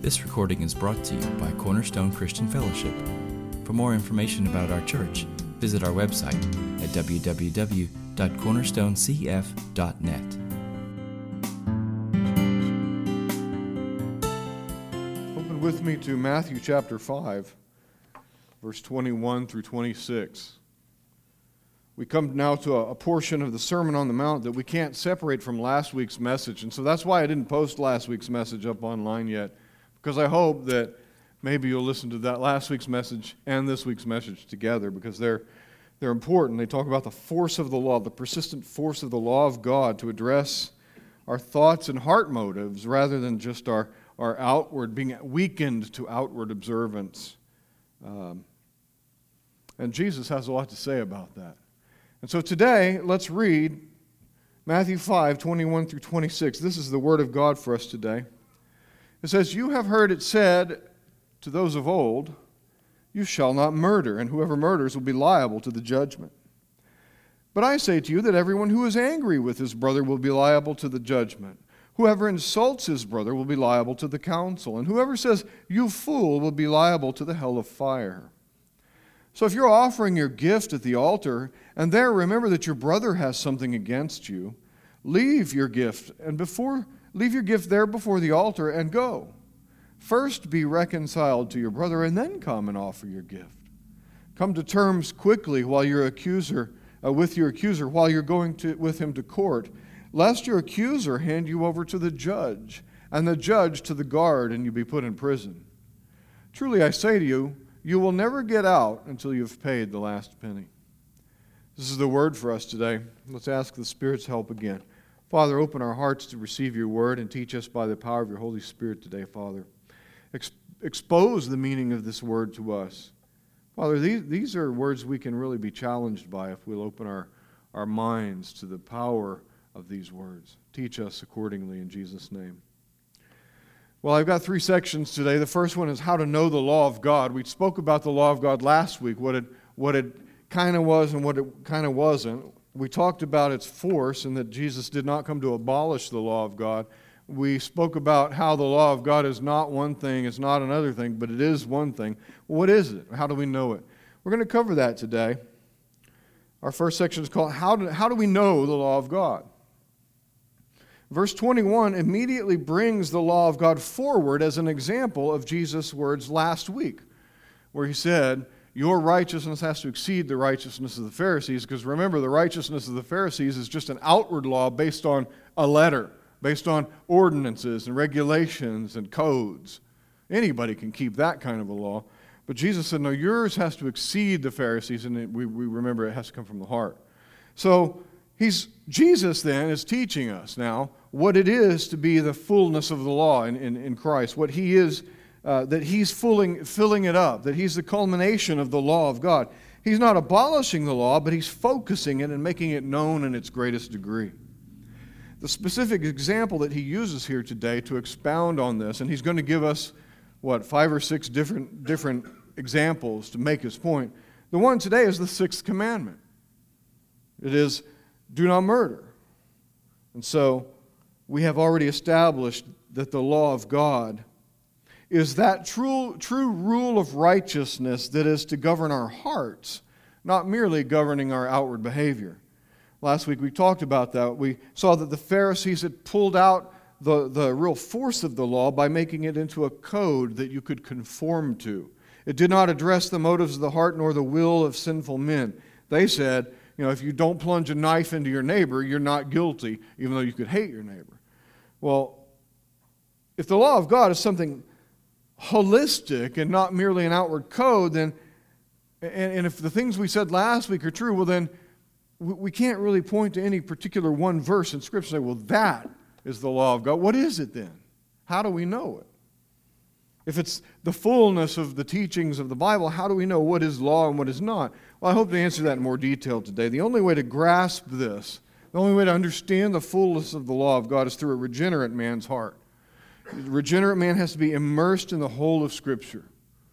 This recording is brought to you by Cornerstone Christian Fellowship. For more information about our church, visit our website at www.cornerstonecf.net. Open with me to Matthew chapter 5, verse 21 through 26. We come now to a portion of the Sermon on the Mount that we can't separate from last week's message. And so that's why I didn't post last week's message up online yet, because I hope that maybe you'll listen to that last week's message and this week's message together, because they're important. They talk about the force of the law, the persistent force of the law of God to address our thoughts and heart motives rather than just our outward, being weakened to outward observance. And Jesus has a lot to say about that. And so today, let's read Matthew 5, 21 through 26. This is the word of God for us today. It says, "You have heard it said to those of old, 'You shall not murder, and whoever murders will be liable to the judgment.' But I say to you that everyone who is angry with his brother will be liable to the judgment. Whoever insults his brother will be liable to the council, and whoever says, 'You fool,' will be liable to the hell of fire. So if you're offering your gift at the altar, and there remember that your brother has something against you, leave your gift there before the altar and go. First be reconciled to your brother, and then come and offer your gift. Come to terms quickly with your accuser while you're going with him to court, lest your accuser hand you over to the judge, and the judge to the guard, and you be put in prison. Truly I say to you, you will never get out until you've paid the last penny." This is the word for us today. Let's ask the Spirit's help again. Father, open our hearts to receive your word and teach us by the power of your Holy Spirit today, Father. Expose the meaning of this word to us. Father, these are words we can really be challenged by if we'll open our minds to the power of these words. Teach us accordingly in Jesus' name. Well, I've got 3 sections today. The first one is how to know the law of God. We spoke about the law of God last week, what it kind of was and what it kind of wasn't. We talked about its force and that Jesus did not come to abolish the law of God. We spoke about how the law of God is not one thing, it's not another thing, but it is one thing. What is it? How do we know it? We're going to cover that today. Our first section is called How do we know the law of God? Verse 21 immediately brings the law of God forward as an example of Jesus' words last week, where he said, your righteousness has to exceed the righteousness of the Pharisees, because remember, the righteousness of the Pharisees is just an outward law based on a letter, based on ordinances and regulations and codes. Anybody can keep that kind of a law. But Jesus said, no, yours has to exceed the Pharisees, and we remember it has to come from the heart. So Jesus then is teaching us now what it is to be the fullness of the law in Christ, what he is, that he's filling it up, that he's the culmination of the law of God. He's not abolishing the law, but he's focusing it and making it known in its greatest degree. The specific example that he uses here today to expound on this, and he's going to give us, 5 or 6 different examples to make his point. The one today is the 6th commandment. It is, do not murder. And so we have already established that the law of God is that true rule of righteousness that is to govern our hearts, not merely governing our outward behavior. Last week we talked about that. We saw that the Pharisees had pulled out the real force of the law by making it into a code that you could conform to. It did not address the motives of the heart nor the will of sinful men. They said, if you don't plunge a knife into your neighbor, you're not guilty, even though you could hate your neighbor. Well, if the law of God is something holistic and not merely an outward code, then, and if the things we said last week are true, well then we can't really point to any particular one verse in Scripture and say, well, that is the law of God. What is it then? How do we know it? If it's the fullness of the teachings of the Bible, how do we know what is law and what is not? Well, I hope to answer that in more detail today. The only way to grasp this, the only way to understand the fullness of the law of God is through a regenerate man's heart. The regenerate man has to be immersed in the whole of Scripture.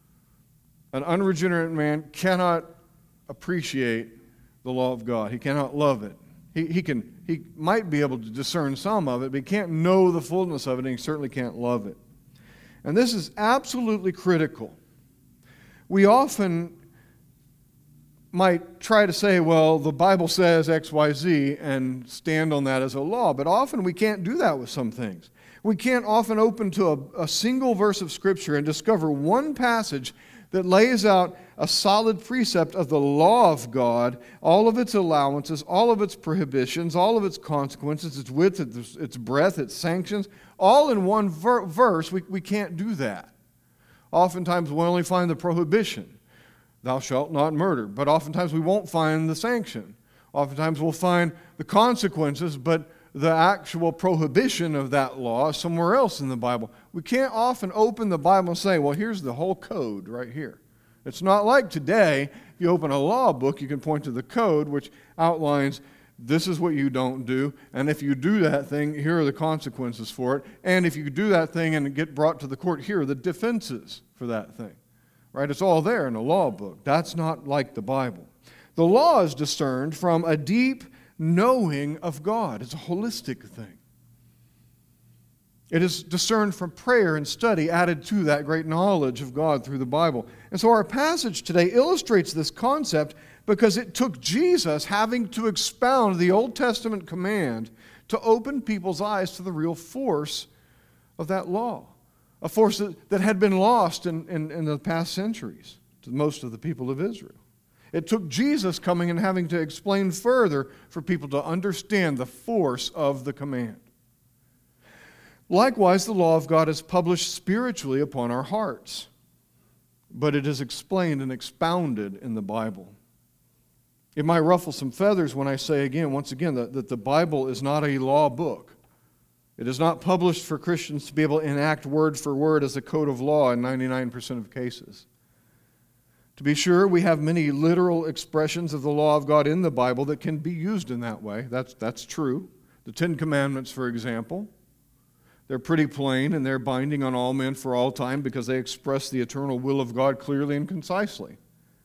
An unregenerate man cannot appreciate the law of God. He cannot love it. He might be able to discern some of it, but he can't know the fullness of it, and he certainly can't love it. And this is absolutely critical. We often might try to say, well, the Bible says X, Y, Z, and stand on that as a law, but often we can't do that with some things. We can't often open to a single verse of Scripture and discover one passage that lays out a solid precept of the law of God, all of its allowances, all of its prohibitions, all of its consequences, its width, its breadth, its sanctions, all in one verse. We can't do that. Oftentimes we only find the prohibition, thou shalt not murder, but oftentimes we won't find the sanction. Oftentimes we'll find the consequences, but the actual prohibition of that law is somewhere else in the Bible. We can't often open the Bible and say, well, here's the whole code right here. It's not like today, if you open a law book, you can point to the code, which outlines this is what you don't do, and if you do that thing, here are the consequences for it, and if you do that thing and get brought to the court, here are the defenses for that thing. Right? It's all there in a law book. That's not like the Bible. The law is discerned from a deep knowing of God. It's a holistic thing. It is discerned from prayer and study added to that great knowledge of God through the Bible. And so our passage today illustrates this concept because it took Jesus having to expound the Old Testament command to open people's eyes to the real force of that law, a force that had been lost in the past centuries to most of the people of Israel. It took Jesus coming and having to explain further for people to understand the force of the command. Likewise, the law of God is published spiritually upon our hearts, but it is explained and expounded in the Bible. It might ruffle some feathers when I say once again, that the Bible is not a law book. It is not published for Christians to be able to enact word for word as a code of law in 99% of cases. To be sure, we have many literal expressions of the law of God in the Bible that can be used in that way. That's true. The Ten Commandments, for example, they're pretty plain and they're binding on all men for all time because they express the eternal will of God clearly and concisely.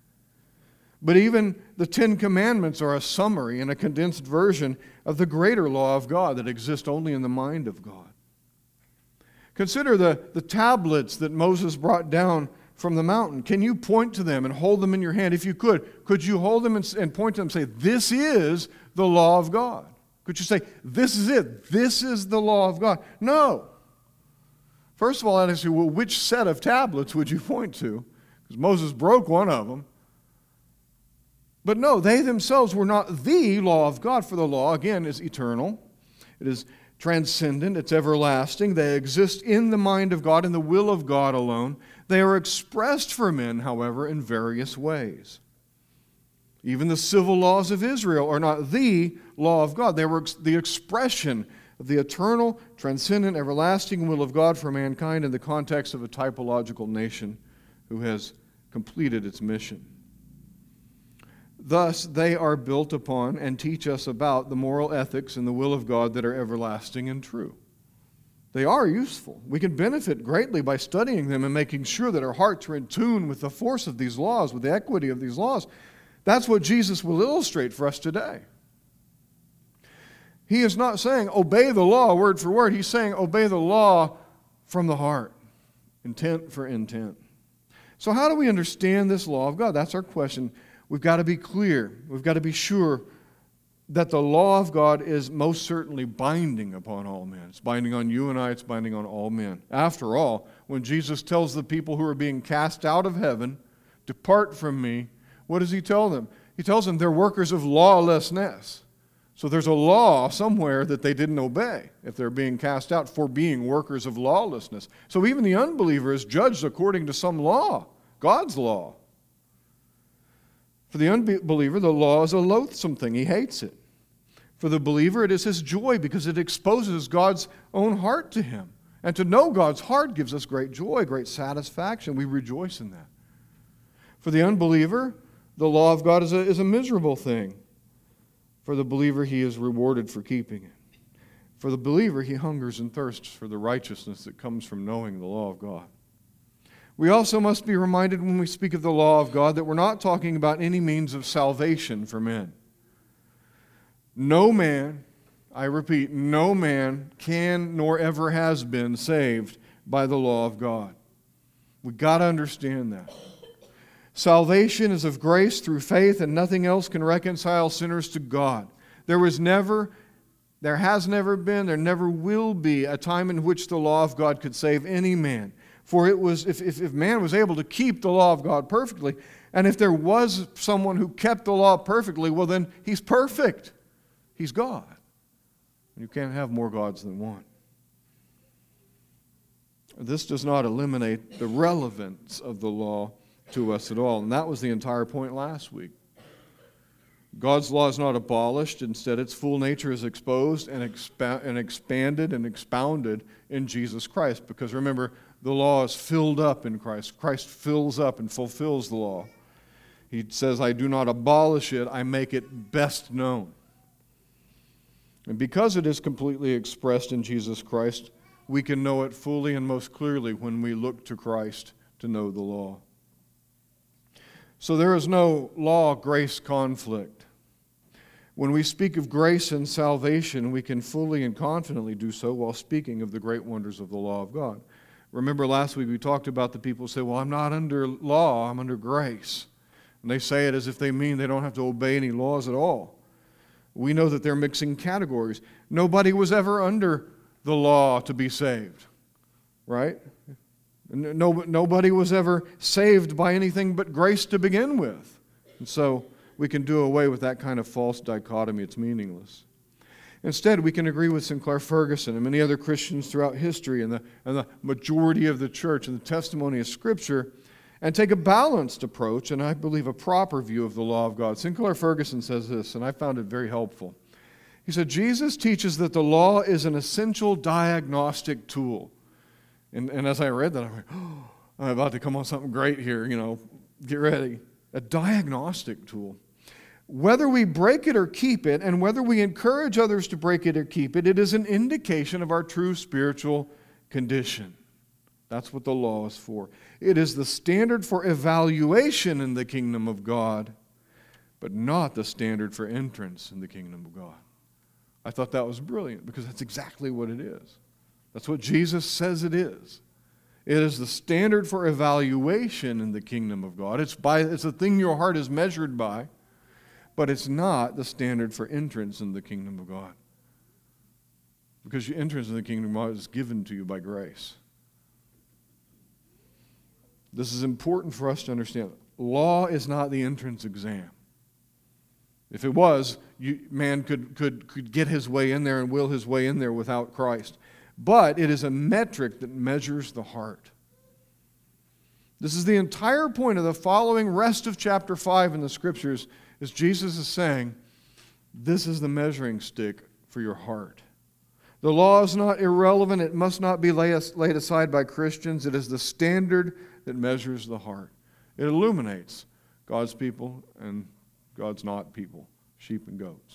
But even the Ten Commandments are a summary and a condensed version of the greater law of God that exists only in the mind of God. Consider the tablets that Moses brought down from the mountain. Can you point to them and hold them in your hand? If you could you hold them and point to them and say, this is the law of God? Could you say, this is it? This is the law of God? No. First of all, I'd ask you, well, which set of tablets would you point to? Because Moses broke one of them. But no, they themselves were not the law of God, for the law, again, is eternal. It is transcendent. It's everlasting. They exist in the mind of God, in the will of God alone. They are expressed for men, however, in various ways. Even the civil laws of Israel are not the law of God. They were the expression of the eternal, transcendent, everlasting will of God for mankind in the context of a typological nation who has completed its mission. Thus, they are built upon and teach us about the moral ethics and the will of God that are everlasting and true. They are useful. We can benefit greatly by studying them and making sure that our hearts are in tune with the force of these laws, with the equity of these laws. That's what Jesus will illustrate for us today. He is not saying, obey the law word for word. He's saying, obey the law from the heart, intent for intent. So how do we understand this law of God? That's our question. We've got to be clear. We've got to be sure that the law of God is most certainly binding upon all men. It's binding on you and I. It's binding on all men. After all, when Jesus tells the people who are being cast out of heaven, depart from me, what does he tell them? He tells them they're workers of lawlessness. So there's a law somewhere that they didn't obey if they're being cast out for being workers of lawlessness. So even the unbeliever is judged according to some law, God's law. For the unbeliever, the law is a loathsome thing. He hates it. For the believer, it is his joy because it exposes God's own heart to him. And to know God's heart gives us great joy, great satisfaction. We rejoice in that. For the unbeliever, the law of God is a miserable thing. For the believer, he is rewarded for keeping it. For the believer, he hungers and thirsts for the righteousness that comes from knowing the law of God. We also must be reminded when we speak of the law of God that we're not talking about any means of salvation for men. No man, I repeat, no man can nor ever has been saved by the law of God. We've got to understand that. Salvation is of grace through faith, and nothing else can reconcile sinners to God. There has never been, there never will be a time in which the law of God could save any man. For it was, if man was able to keep the law of God perfectly, and if there was someone who kept the law perfectly, well then he's perfect. He's God. You can't have more gods than one. This does not eliminate the relevance of the law to us at all. And that was the entire point last week. God's law is not abolished. Instead, its full nature is exposed and expanded and expounded in Jesus Christ. Because remember, the law is filled up in Christ. Christ fills up and fulfills the law. He says, I do not abolish it, I make it best known. And because it is completely expressed in Jesus Christ, we can know it fully and most clearly when we look to Christ to know the law. So there is no law-grace conflict. When we speak of grace and salvation, we can fully and confidently do so while speaking of the great wonders of the law of God. Remember last week we talked about the people who say, well, I'm not under law, I'm under grace. And they say it as if they mean they don't have to obey any laws at all. We know that they're mixing categories. Nobody was ever under the law to be saved, right? Nobody was ever saved by anything but grace to begin with. And so we can do away with that kind of false dichotomy. It's meaningless. Instead, we can agree with Sinclair Ferguson and many other Christians throughout history and the majority of the church and the testimony of Scripture and take a balanced approach and I believe a proper view of the law of God. Sinclair Ferguson says this, and I found it very helpful. He said, Jesus teaches that the law is an essential diagnostic tool. And as I read that, I'm like, oh, I'm about to come on something great here, get ready. A diagnostic tool. Whether we break it or keep it, and whether we encourage others to break it or keep it, it is an indication of our true spiritual condition. That's what the law is for. It is the standard for evaluation in the kingdom of God, but not the standard for entrance in the kingdom of God. I thought that was brilliant because that's exactly what it is. That's what Jesus says it is. It is the standard for evaluation in the kingdom of God. It's the thing your heart is measured by, but it's not the standard for entrance in the kingdom of God. Because your entrance in the kingdom of God is given to you by grace. This is important for us to understand. Law is not the entrance exam. If it was, man could get his way in there and will his way in there without Christ. But it is a metric that measures the heart. This is the entire point of the following rest of chapter 5 in the Scriptures, is Jesus is saying, this is the measuring stick for your heart. The law is not irrelevant. It must not be laid aside by Christians. It is the standard that measures the heart. It illuminates God's people and God's not people, sheep and goats.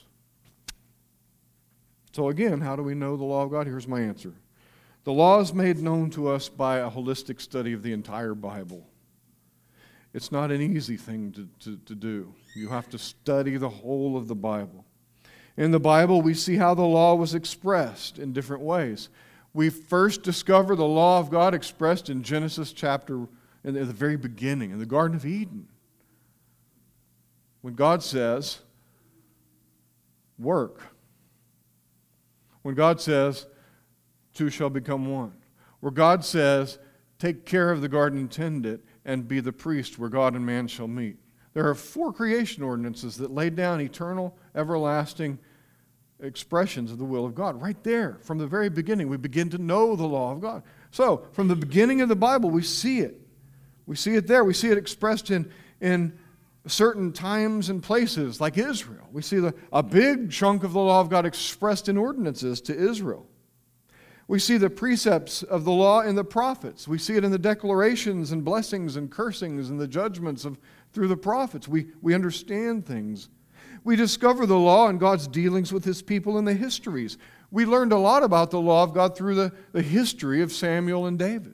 So again, how do we know the law of God? Here's my answer. The law is made known to us by a holistic study of the entire Bible. It's not an easy thing to do. You have to study the whole of the Bible. In the Bible, we see how the law was expressed in different ways. We first discover the law of God expressed in Genesis chapter, in the very beginning, in the Garden of Eden. When God says, work. When God says, two shall become one. Where God says, take care of the garden and tend it, and be the priest where God and man shall meet. There are 4 creation ordinances that lay down eternal, everlasting expressions of the will of God. Right there, from the very beginning, we begin to know the law of God. So, from the beginning of the Bible, we see it. We see it there. We see it expressed in certain times and places, like Israel. We see a big chunk of the law of God expressed in ordinances to Israel. We see the precepts of the law in the prophets. We see it in the declarations and blessings and cursings and the judgments through the prophets. We understand things. We discover the law and God's dealings with His people in the histories. We learned a lot about the law of God through the history of Samuel and David.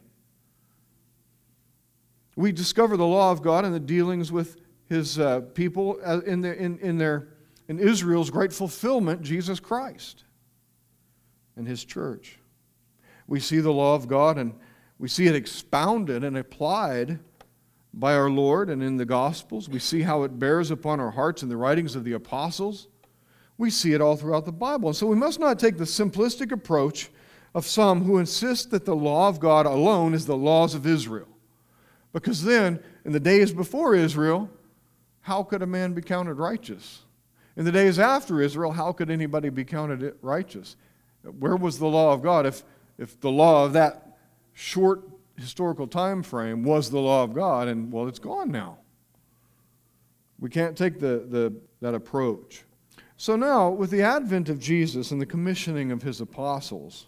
We discover the law of God and the dealings with His people in Israel's great fulfillment, Jesus Christ and His church. We see the law of God and We see it expounded and applied by our Lord and in the Gospels. We see how it bears upon our hearts in the writings of the apostles. We see it all throughout the Bible. And so we must not take the simplistic approach of some who insist that the law of God alone is the laws of Israel. Because then, in the days before Israel, how could a man be counted righteous? In the days after Israel, how could anybody be counted righteous? Where was the law of God if the law of that short historical time frame was the law of God, and well, it's gone now. We can't take that approach. So now, with the advent of Jesus and the commissioning of his apostles,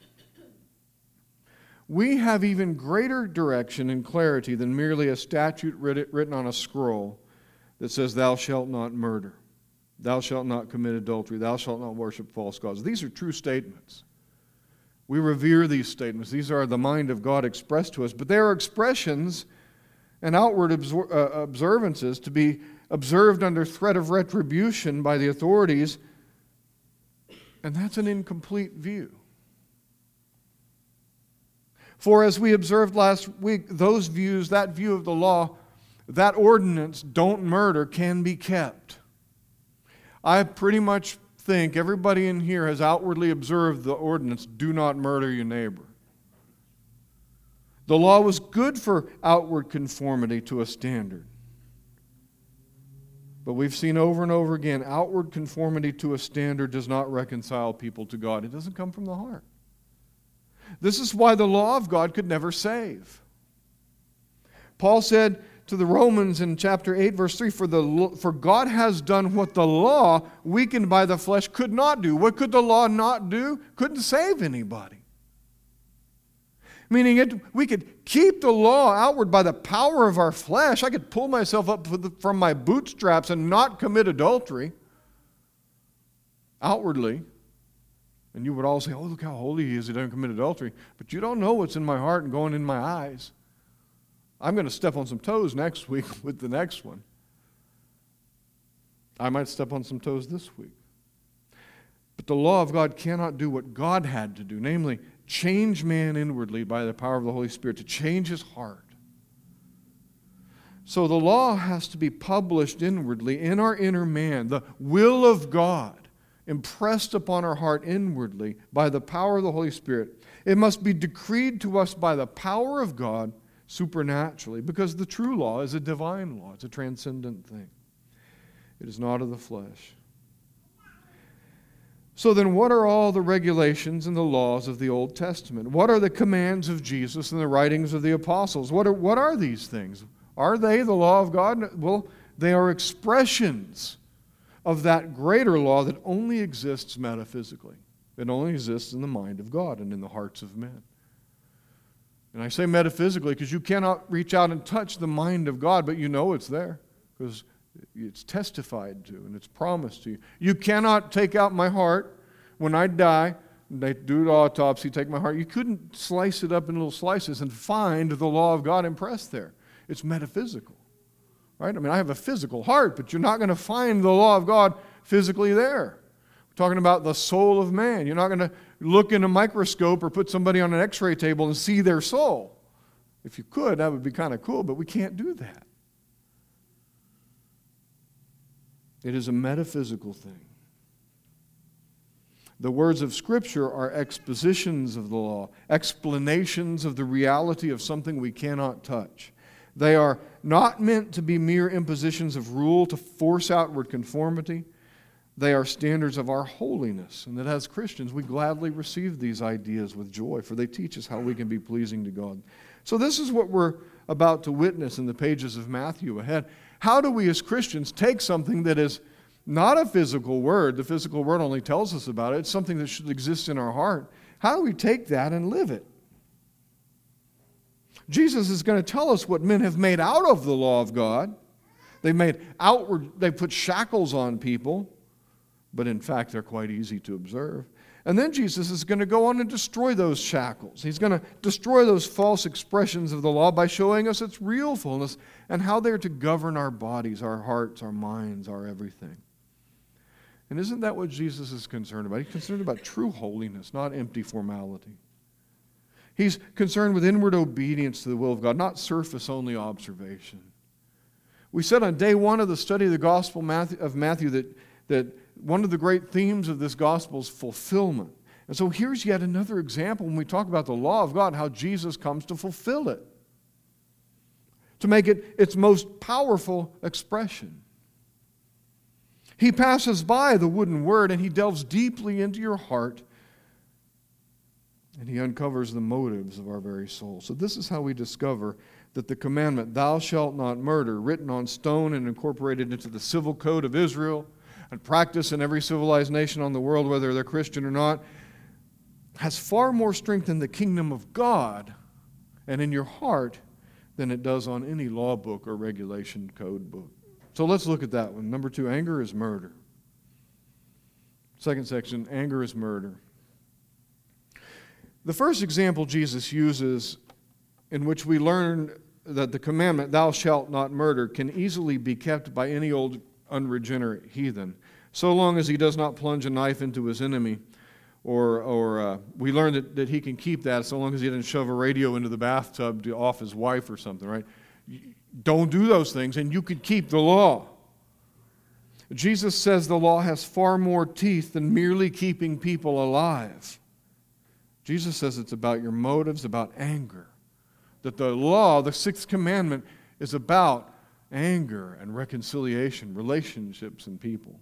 we have even greater direction and clarity than merely a statute written on a scroll that says, "Thou shalt not murder, thou shalt not commit adultery, thou shalt not worship false gods." These are true statements. We revere these statements. These are the mind of God expressed to us. But they are expressions and outward observances to be observed under threat of retribution by the authorities. And that's an incomplete view. For as we observed last week, those views, that view of the law, that ordinance, don't murder, can be kept. I pretty much think everybody in here has outwardly observed the ordinance, do not murder your neighbor. The law was good for outward conformity to a standard. But we've seen over and over again, outward conformity to a standard does not reconcile people to God. It doesn't come from the heart. This is why the law of God could never save. Paul said to the Romans in chapter 8, verse 3, For God has done what the law, weakened by the flesh, could not do. What could the law not do? Couldn't save anybody. Meaning we could keep the law outward by the power of our flesh. I could pull myself up from my bootstraps and not commit adultery outwardly. And you would all say, "Oh, look how holy he is, he doesn't commit adultery." But you don't know what's in my heart and going in my eyes. I'm going to step on some toes next week with the next one. I might step on some toes this week. But the law of God cannot do what God had to do, namely, change man inwardly by the power of the Holy Spirit, to change his heart. So the law has to be published inwardly in our inner man, the will of God impressed upon our heart inwardly by the power of the Holy Spirit. It must be decreed to us by the power of God supernaturally, because the true law is a divine law. It's a transcendent thing. It is not of the flesh. So then, what are all the regulations and the laws of the Old Testament? What are the commands of Jesus and the writings of the apostles? What are these things? Are they the law of God? Well, they are expressions of that greater law that only exists metaphysically. It only exists in the mind of God and in the hearts of men. And I say metaphysically because you cannot reach out and touch the mind of God, but you know it's there because it's testified to and it's promised to you. You cannot take out my heart when I die. They do an autopsy, take my heart. You couldn't slice it up in little slices and find the law of God impressed there. It's metaphysical, right? I mean, I have a physical heart, but you're not going to find the law of God physically there. We're talking about the soul of man. You're not going to look in a microscope or put somebody on an x-ray table and see their soul. If you could, that would be kind of cool, but we can't do that. It is a metaphysical thing. The words of Scripture are expositions of the law, explanations of the reality of something we cannot touch. They are not meant to be mere impositions of rule to force outward conformity. They are standards of our holiness, and that as Christians we gladly receive these ideas with joy, for they teach us how we can be pleasing to God. So this is what we're about to witness in the pages of Matthew ahead. How do we as Christians take something that is not a physical word, the physical word only tells us about it, it's something that should exist in our heart. How do we take that and live it? Jesus is going to tell us what men have made out of the law of God. They put shackles on people, but in fact they're quite easy to observe. And then Jesus is going to go on and destroy those shackles. He's going to destroy those false expressions of the law by showing us its real fullness and how they're to govern our bodies, our hearts, our minds, our everything. And isn't that what Jesus is concerned about? He's concerned about true holiness, not empty formality. He's concerned with inward obedience to the will of God, not surface-only observation. We said on day one of the study of the Gospel of Matthew that one of the great themes of this Gospel is fulfillment. And so here's yet another example when we talk about the law of God, how Jesus comes to fulfill it, to make it its most powerful expression. He passes by the wooden word and he delves deeply into your heart and he uncovers the motives of our very soul. So this is how we discover that the commandment, thou shalt not murder, written on stone and incorporated into the civil code of Israel and practiced in every civilized nation on the world, whether they're Christian or not, has far more strength in the kingdom of God and in your heart than it does on any law book or regulation code book. So let's look at that one. Number 2, anger is murder. Second section, anger is murder. The first example Jesus uses in which we learn that the commandment, thou shalt not murder, can easily be kept by any old unregenerate heathen, so long as he does not plunge a knife into his enemy, or we learn that he can keep that so long as he doesn't shove a radio into the bathtub to off his wife or something, right? Don't do those things, and you could keep the law. Jesus says the law has far more teeth than merely keeping people alive. Jesus says it's about your motives, about anger. That the law, the sixth commandment, is about anger and reconciliation, relationships and people.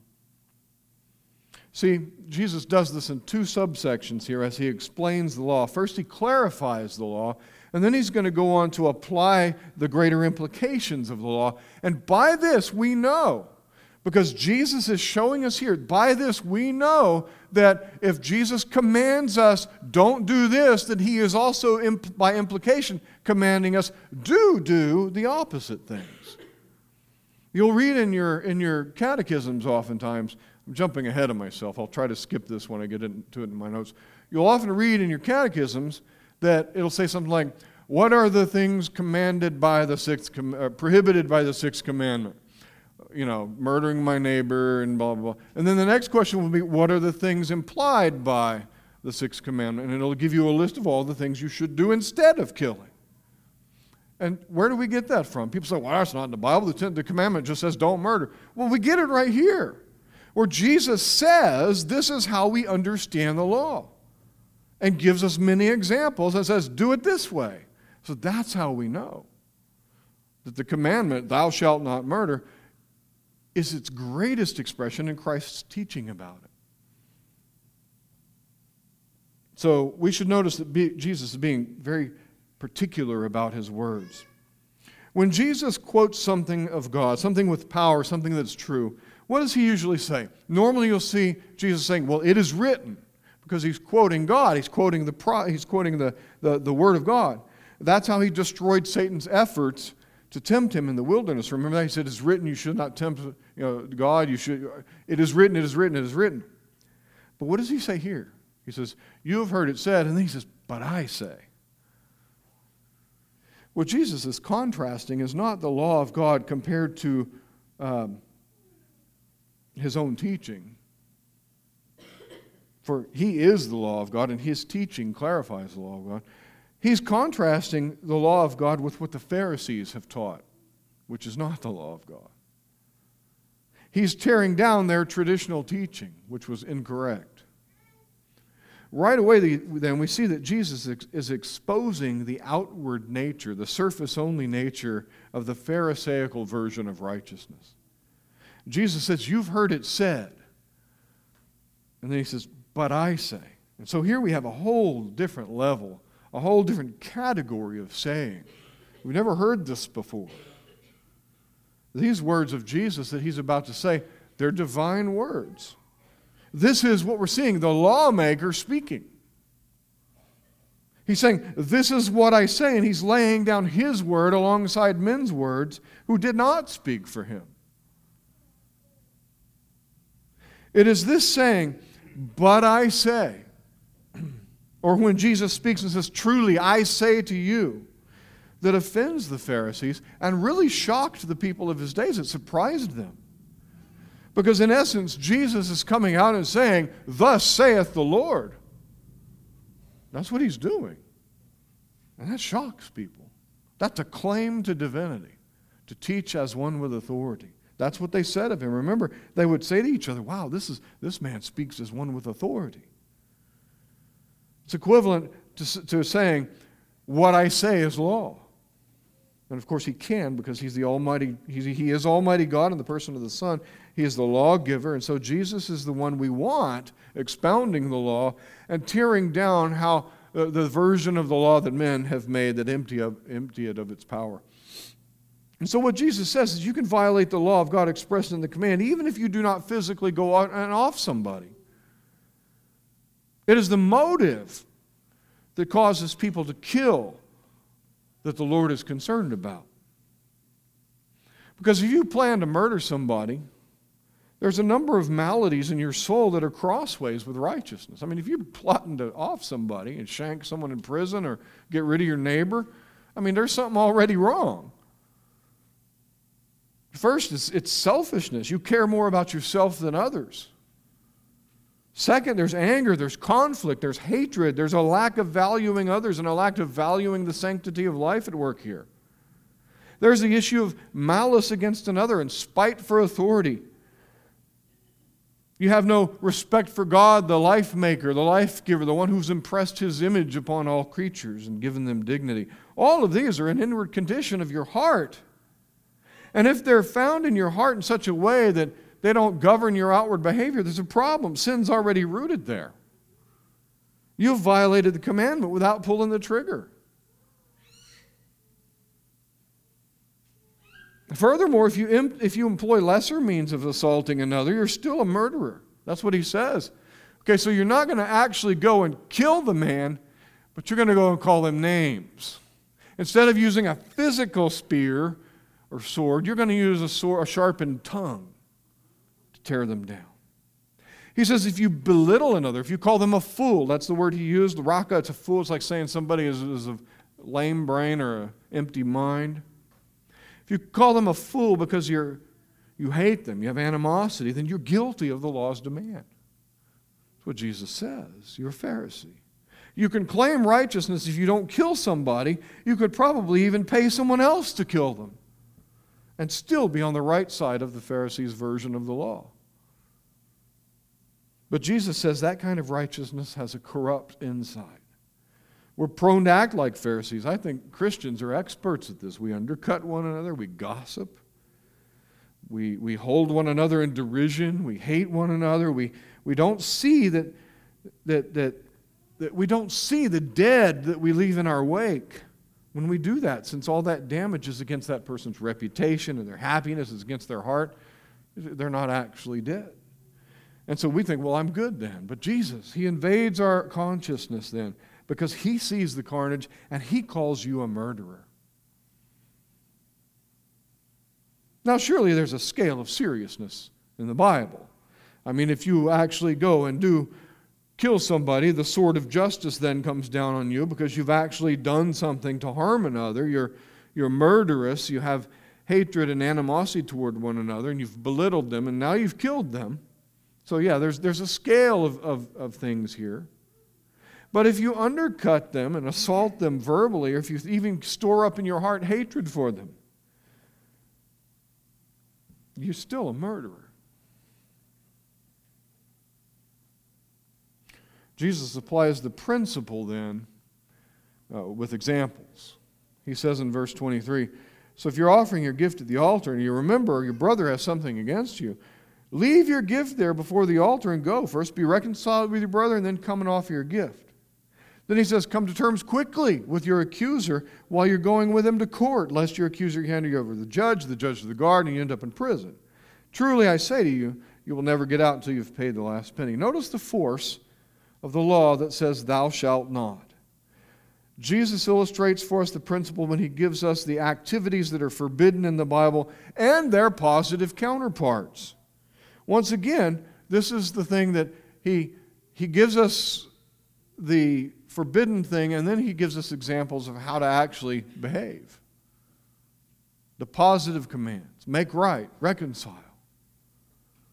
See, Jesus does this in 2 subsections here as he explains the law. First, he clarifies the law, and then he's going to go on to apply the greater implications of the law. And by this we know, because Jesus is showing us here, by this we know that if Jesus commands us, don't do this, then he is also, by implication, commanding us, do the opposite things. You'll read in your catechisms oftentimes, I'm jumping ahead of myself, I'll try to skip this when I get into it in my notes. You'll often read in your catechisms that it'll say something like, what are the things commanded by the prohibited by the sixth commandment? You know, murdering my neighbor and blah, blah, blah. And then the next question will be, what are the things implied by the sixth commandment? And it'll give you a list of all the things you should do instead of killing. And where do we get that from? People say, well, that's not in the Bible. The commandment just says don't murder. Well, we get it right here, where Jesus says this is how we understand the law and gives us many examples and says, do it this way. So that's how we know that the commandment, thou shalt not murder, is its greatest expression in Christ's teaching about it. So we should notice that Jesus is being very particular about his words. When Jesus quotes something of God, something with power, something that's true, what does he usually say? Normally you'll see Jesus saying, well, it is written, because he's quoting God. He's quoting the Word of God. That's how he destroyed Satan's efforts to tempt him in the wilderness. Remember that? He said, it's written, you should not tempt God. It is written, it is written, it is written. But what does he say here? He says, you have heard it said, and then he says, but I say. What Jesus is contrasting is not the law of God compared to his own teaching. For he is the law of God, and his teaching clarifies the law of God. He's contrasting the law of God with what the Pharisees have taught, which is not the law of God. He's tearing down their traditional teaching, which was incorrect. Right away, then, we see that Jesus is exposing the outward nature, the surface-only nature of the Pharisaical version of righteousness. Jesus says, you've heard it said. And then he says, but I say. And so here we have a whole different level, a whole different category of saying. We've never heard this before. These words of Jesus that he's about to say, they're divine words. This is what we're seeing, the lawmaker speaking. He's saying, this is what I say, and he's laying down his word alongside men's words who did not speak for him. It is this saying, but I say, or when Jesus speaks and says, truly I say to you, that offends the Pharisees and really shocked the people of his days. It surprised them. Because in essence, Jesus is coming out and saying, thus saith the Lord. That's what he's doing. And that shocks people. That's a claim to divinity, to teach as one with authority. That's what they said of him. Remember, they would say to each other, wow, this man speaks as one with authority. It's equivalent to saying, what I say is law. And of course he can, because he's the Almighty, he is Almighty God in the person of the Son. He is the lawgiver, and so Jesus is the one we want expounding the law and tearing down how the version of the law that men have made that empty it of its power. And so what Jesus says is you can violate the law of God expressed in the command even if you do not physically go out and off somebody. It is the motive that causes people to kill that the Lord is concerned about. Because if you plan to murder somebody, there's a number of maladies in your soul that are crossways with righteousness. I mean, if you're plotting to off somebody and shank someone in prison or get rid of your neighbor, I mean, there's something already wrong. First, it's selfishness. You care more about yourself than others. Second, there's anger, there's conflict, there's hatred, there's a lack of valuing others and a lack of valuing the sanctity of life at work here. There's the issue of malice against another and spite for authority. You have no respect for God, the life maker, the life giver, the one who's impressed His image upon all creatures and given them dignity. All of these are an inward condition of your heart. And if they're found in your heart in such a way that they don't govern your outward behavior, there's a problem. Sin's already rooted there. You've violated the commandment without pulling the trigger. Furthermore, if you employ lesser means of assaulting another, you're still a murderer. That's what he says. Okay, so you're not going to actually go and kill the man, but you're going to go and call them names. Instead of using a physical spear or sword, you're going to use a sharpened tongue to tear them down. He says if you belittle another, if you call them a fool, that's the word he used. Raka, it's a fool. It's like saying somebody is a lame brain or an empty mind. If you call them a fool because you hate them, you have animosity, then you're guilty of the law's demand. That's what Jesus says. You're a Pharisee. You can claim righteousness if you don't kill somebody. You could probably even pay someone else to kill them and still be on the right side of the Pharisees' version of the law. But Jesus says that kind of righteousness has a corrupt inside. We're prone to act like Pharisees. I think Christians are experts at this. We undercut one another. We gossip. We hold one another in derision. We hate one another. We don't see that we don't see the dead that we leave in our wake when we do that, since all that damage is against that person's reputation and their happiness is against their heart. They're not actually dead. And so we think, well, I'm good then. But Jesus, He invades our consciousness then, because He sees the carnage and He calls you a murderer. Now, surely there's a scale of seriousness in the Bible. I mean, if you actually go and do kill somebody, the sword of justice then comes down on you because you've actually done something to harm another. You're murderous. You have hatred and animosity toward one another, and you've belittled them, and now you've killed them. So yeah, there's a scale of things here. But if you undercut them and assault them verbally, or if you even store up in your heart hatred for them, you're still a murderer. Jesus applies the principle then with examples. He says in verse 23, so if you're offering your gift at the altar and you remember your brother has something against you, leave your gift there before the altar and go. First be reconciled with your brother and then come and offer your gift. Then he says, come to terms quickly with your accuser while you're going with him to court, lest your accuser hand you over to the judge of the guard, and you end up in prison. Truly I say to you, you will never get out until you've paid the last penny. Notice the force of the law that says, thou shalt not. Jesus illustrates for us the principle when He gives us the activities that are forbidden in the Bible and their positive counterparts. Once again, this is the thing that He gives us the forbidden thing, and then He gives us examples of how to actually behave. The positive commands: make right, reconcile.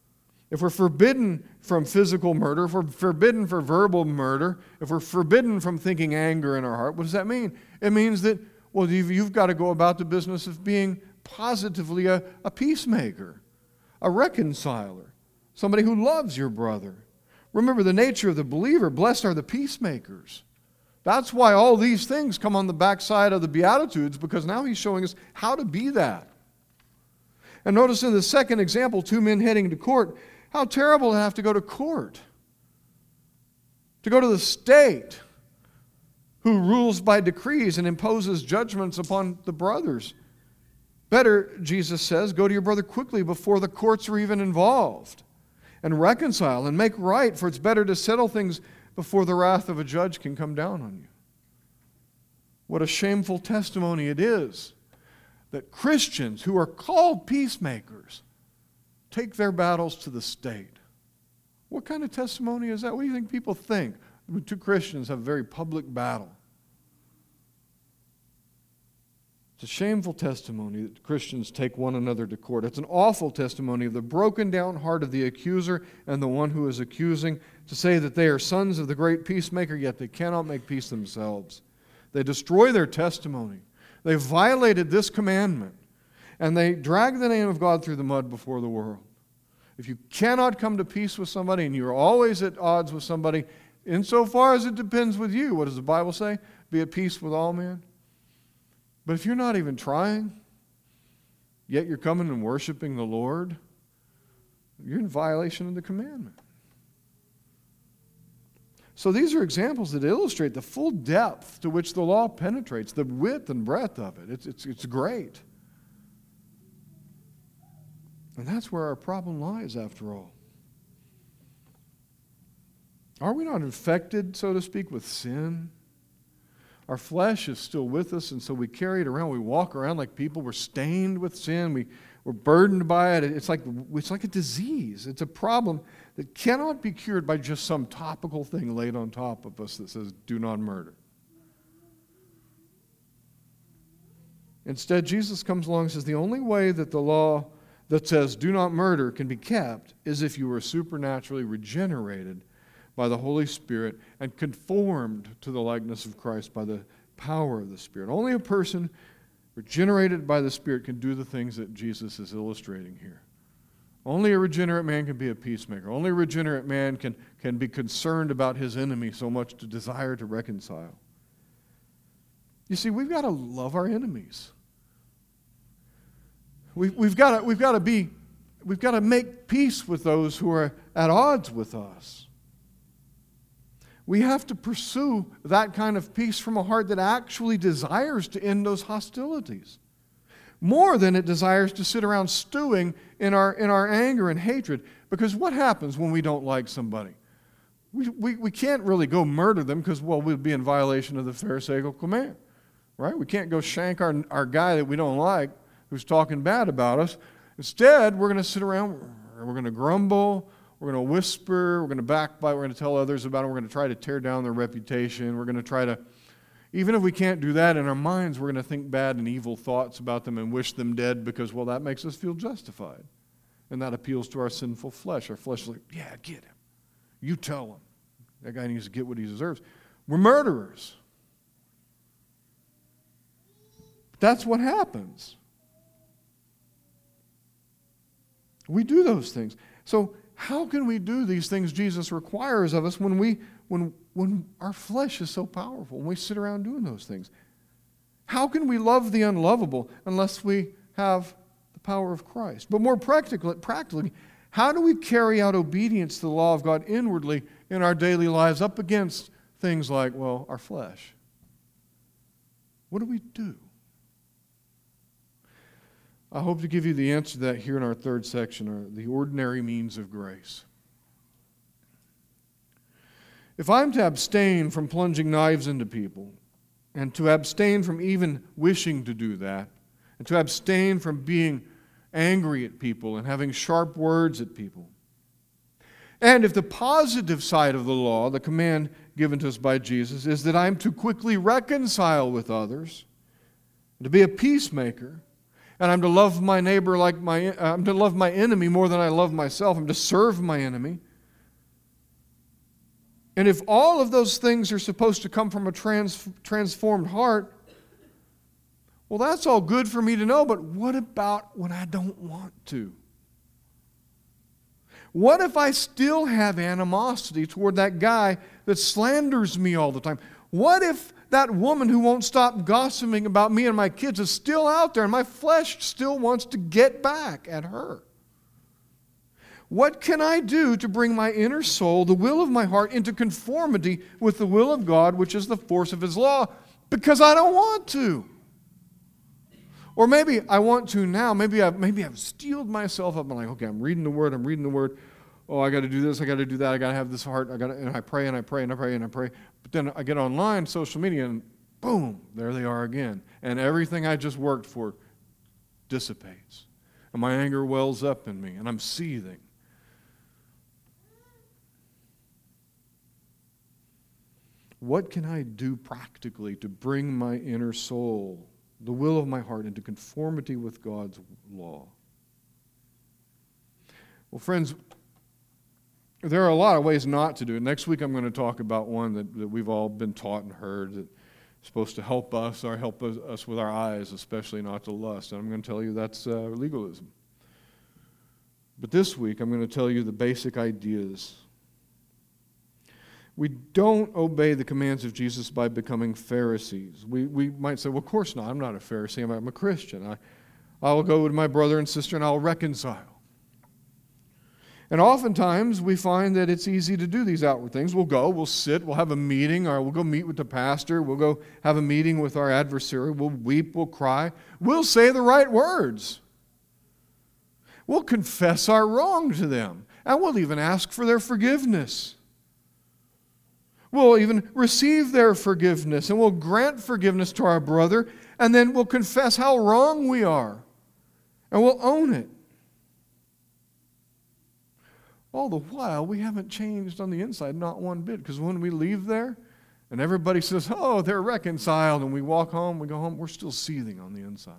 if we're forbidden from physical murder, if we're forbidden for verbal murder, if we're forbidden from thinking anger in our heart, what does that mean? It means that, well, you've got to go about the business of being positively a peacemaker, a reconciler, somebody who loves your brother. Remember the nature of the believer. Blessed are the peacemakers. That's why all these things come on the backside of the Beatitudes, because now he's showing us how to be that. And notice in the second example, two men heading to court, how terrible to have to go to court, to go to the state who rules by decrees and imposes judgments upon the brothers. Better, Jesus says, go to your brother quickly before the courts are even involved and reconcile and make right, for it's better to settle things before the wrath of a judge can come down on you. What a shameful testimony it is that Christians who are called peacemakers take their battles to the state. What kind of testimony is that? What do you think people think when two Christians have a very public battle? It's a shameful testimony that Christians take one another to court. It's an awful testimony of the broken down heart of the accuser and the one who is accusing, to say that they are sons of the great peacemaker, yet they cannot make peace themselves. They destroy their testimony. They violated this commandment, and they drag the name of God through the mud before the world. If you cannot come to peace with somebody and you're always at odds with somebody, insofar as it depends with you, what does the Bible say? Be at peace with all men. But if you're not even trying, yet you're coming and worshiping the Lord, you're in violation of the commandment. So these are examples that illustrate the full depth to which the law penetrates, the width and breadth of it. It's great. And that's where our problem lies, after all. Are we not infected, so to speak, with sin? Our flesh is still with us, and so we carry it around. We walk around like people. We're stained with sin. We're burdened by it. It's like a disease. It's a problem that cannot be cured by just some topical thing laid on top of us that says, do not murder. Instead, Jesus comes along and says the only way that the law that says do not murder can be kept is if you were supernaturally regenerated by the Holy Spirit and conformed to the likeness of Christ by the power of the Spirit. Only a person regenerated by the Spirit can do the things that Jesus is illustrating here. Only a regenerate man can be a peacemaker. Only a regenerate man can be concerned about his enemy so much to desire to reconcile. You see, we've got to love our enemies. We've got to make peace with those who are at odds with us. We have to pursue that kind of peace from a heart that actually desires to end those hostilities, more than it desires to sit around stewing in our anger and hatred. Because what happens when we don't like somebody? We can't really go murder them because, well, we'd be in violation of the Pharisaical command, right? We can't go shank our guy that we don't like who's talking bad about us. Instead, we're going to sit around, we're going to grumble, we're going to whisper, we're going to backbite, we're going to tell others about it, we're going to try to tear down their reputation, we're going to try to, even if we can't do that in our minds, we're going to think bad and evil thoughts about them and wish them dead because, well, that makes us feel justified. And that appeals to our sinful flesh. Our flesh is like, yeah, get him. You tell him. That guy needs to get what he deserves. We're murderers. That's what happens. We do those things. So how can we do these things Jesus requires of us when our flesh is so powerful, when we sit around doing those things? How can we love the unlovable unless we have the power of Christ? But more practically, how do we carry out obedience to the law of God inwardly in our daily lives up against things like, well, our flesh? What do we do? I hope to give you the answer to that here in our third section, the ordinary means of grace. If I'm to abstain from plunging knives into people, and to abstain from even wishing to do that, and to abstain from being angry at people and having sharp words at people, and if the positive side of the law, the command given to us by Jesus, is that I'm to quickly reconcile with others, to be a peacemaker, And I'm to love my neighbor I'm to love my enemy more than I love myself. I'm to serve my enemy. And if all of those things are supposed to come from a transformed heart, well, that's all good for me to know, but what about when I don't want to? What if I still have animosity toward that guy that slanders me all the time? What if that woman who won't stop gossiping about me and my kids is still out there and my flesh still wants to get back at her? What can I do to bring my inner soul, the will of my heart, into conformity with the will of God, which is the force of His law? Because I don't want to. Or maybe I want to now. Maybe I've steeled myself up. I'm like, okay, I'm reading the Word. Oh, I got to do this. I got to do that. I got to have this heart. And I pray and I pray and I pray and I pray. But then I get online, social media, and boom, there they are again. And everything I just worked for dissipates. And my anger wells up in me, and I'm seething. What can I do practically to bring my inner soul, the will of my heart, into conformity with God's law? Well, friends, there are a lot of ways not to do it. Next week I'm going to talk about one that we've all been taught and heard that's supposed to help us with our eyes, especially not to lust. And I'm going to tell you that's legalism. But this week I'm going to tell you the basic ideas. We don't obey the commands of Jesus by becoming Pharisees. We might say, well, of course not. I'm not a Pharisee. I'm a Christian. I'll go with my brother and sister and I'll reconcile. And oftentimes we find that it's easy to do these outward things. We'll sit, we'll have a meeting, or we'll go meet with the pastor, we'll go have a meeting with our adversary, we'll weep, we'll cry, we'll say the right words. We'll confess our wrong to them, and we'll even ask for their forgiveness. We'll even receive their forgiveness, and we'll grant forgiveness to our brother, and then we'll confess how wrong we are, and we'll own it. All the while, we haven't changed on the inside, not one bit, because when we leave there, and everybody says, oh, they're reconciled, and we walk home, we go home, we're still seething on the inside.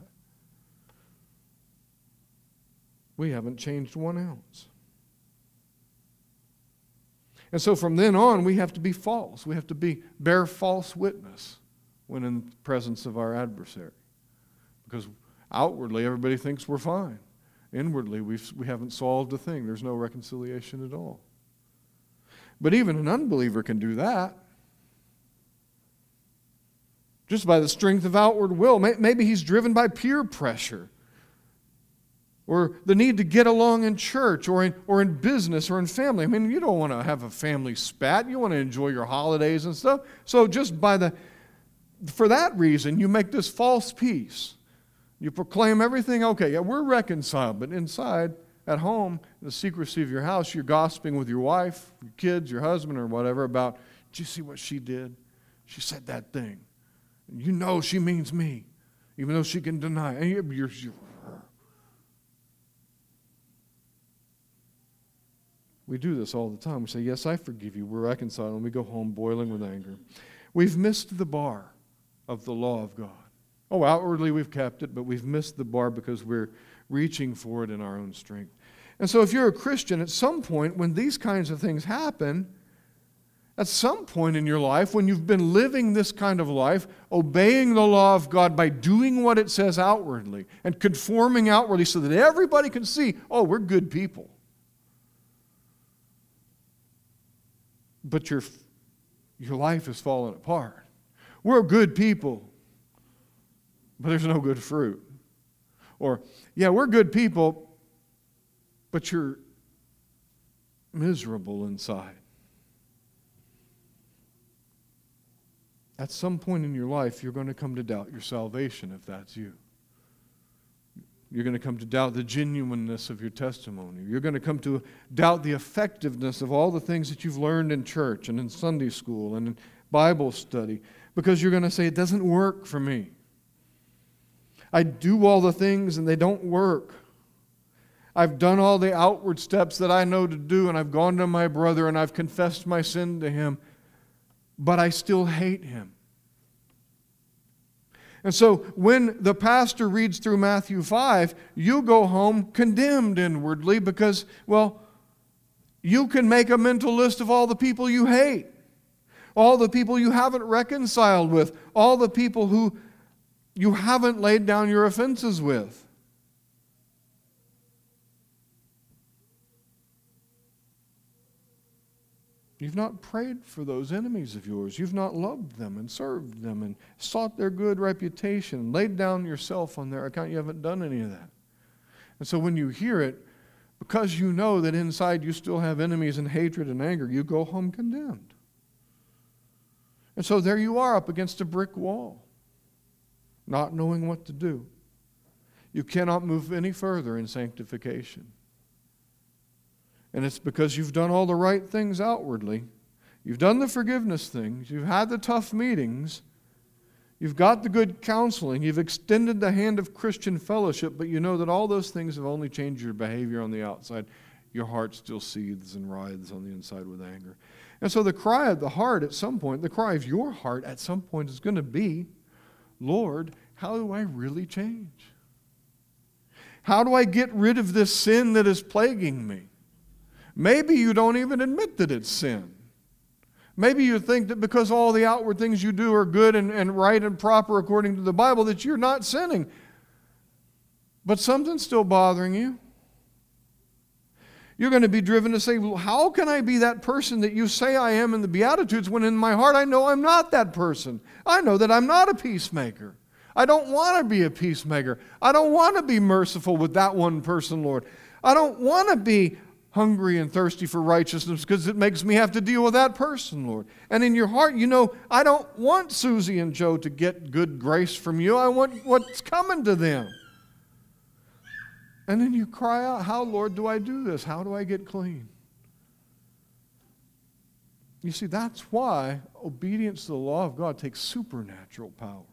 We haven't changed 1 ounce. And so from then on, we have to be false. We have to bear false witness when in the presence of our adversary. Because outwardly, everybody thinks we're fine. Inwardly, we haven't solved a thing. There's no reconciliation at all. But even an unbeliever can do that. Just by the strength of outward will. Maybe he's driven by peer pressure, or the need to get along in church, or in business, or in family. I mean, you don't want to have a family spat. You want to enjoy your holidays and stuff. So just for that reason, you make this false peace. You proclaim everything, okay, yeah, we're reconciled, but inside, at home, in the secrecy of your house, you're gossiping with your wife, your kids, your husband, or whatever about, did you see what she did? She said that thing. And you know she means me, even though she can deny it. And you're we do this all the time. We say, yes, I forgive you. We're reconciled, and we go home boiling with anger. We've missed the bar of the law of God. Oh, outwardly we've kept it, but we've missed the bar because we're reaching for it in our own strength. And so if you're a Christian, at some point when these kinds of things happen, at some point in your life, when you've been living this kind of life, obeying the law of God by doing what it says outwardly and conforming outwardly so that everybody can see, oh, we're good people. But your life is falling apart. We're good people, but there's no good fruit. Or, yeah, we're good people, but you're miserable inside. At some point in your life, you're going to come to doubt your salvation if that's you. You're going to come to doubt the genuineness of your testimony. You're going to come to doubt the effectiveness of all the things that you've learned in church and in Sunday school and in Bible study, because you're going to say, it doesn't work for me. I do all the things and they don't work. I've done all the outward steps that I know to do, and I've gone to my brother and I've confessed my sin to him, but I still hate him. And so when the pastor reads through Matthew 5, you go home condemned inwardly because, well, you can make a mental list of all the people you hate, all the people you haven't reconciled with, all the people who you haven't laid down your offenses with. You've not prayed for those enemies of yours. You've not loved them and served them and sought their good reputation, laid down yourself on their account. You haven't done any of that. And so when you hear it, because you know that inside you still have enemies and hatred and anger, you go home condemned. And so there you are up against a brick wall, not knowing what to do. You cannot move any further in sanctification. And it's because you've done all the right things outwardly. You've done the forgiveness things. You've had the tough meetings. You've got the good counseling. You've extended the hand of Christian fellowship, but you know that all those things have only changed your behavior on the outside. Your heart still seethes and writhes on the inside with anger. And so the cry of the heart at some point, the cry of your heart at some point is going to be, Lord, how do I really change? How do I get rid of this sin that is plaguing me? Maybe you don't even admit that it's sin. Maybe you think that because all the outward things you do are good and right and proper according to the Bible, that you're not sinning. But something's still bothering you. You're going to be driven to say, well, how can I be that person that you say I am in the Beatitudes when in my heart I know I'm not that person? I know that I'm not a peacemaker. I don't want to be a peacemaker. I don't want to be merciful with that one person, Lord. I don't want to be hungry and thirsty for righteousness because it makes me have to deal with that person, Lord. And in your heart, you know, I don't want Susie and Joe to get good grace from you. I want what's coming to them. And then you cry out, how, Lord, do I do this? How do I get clean? You see, that's why obedience to the law of God takes supernatural power.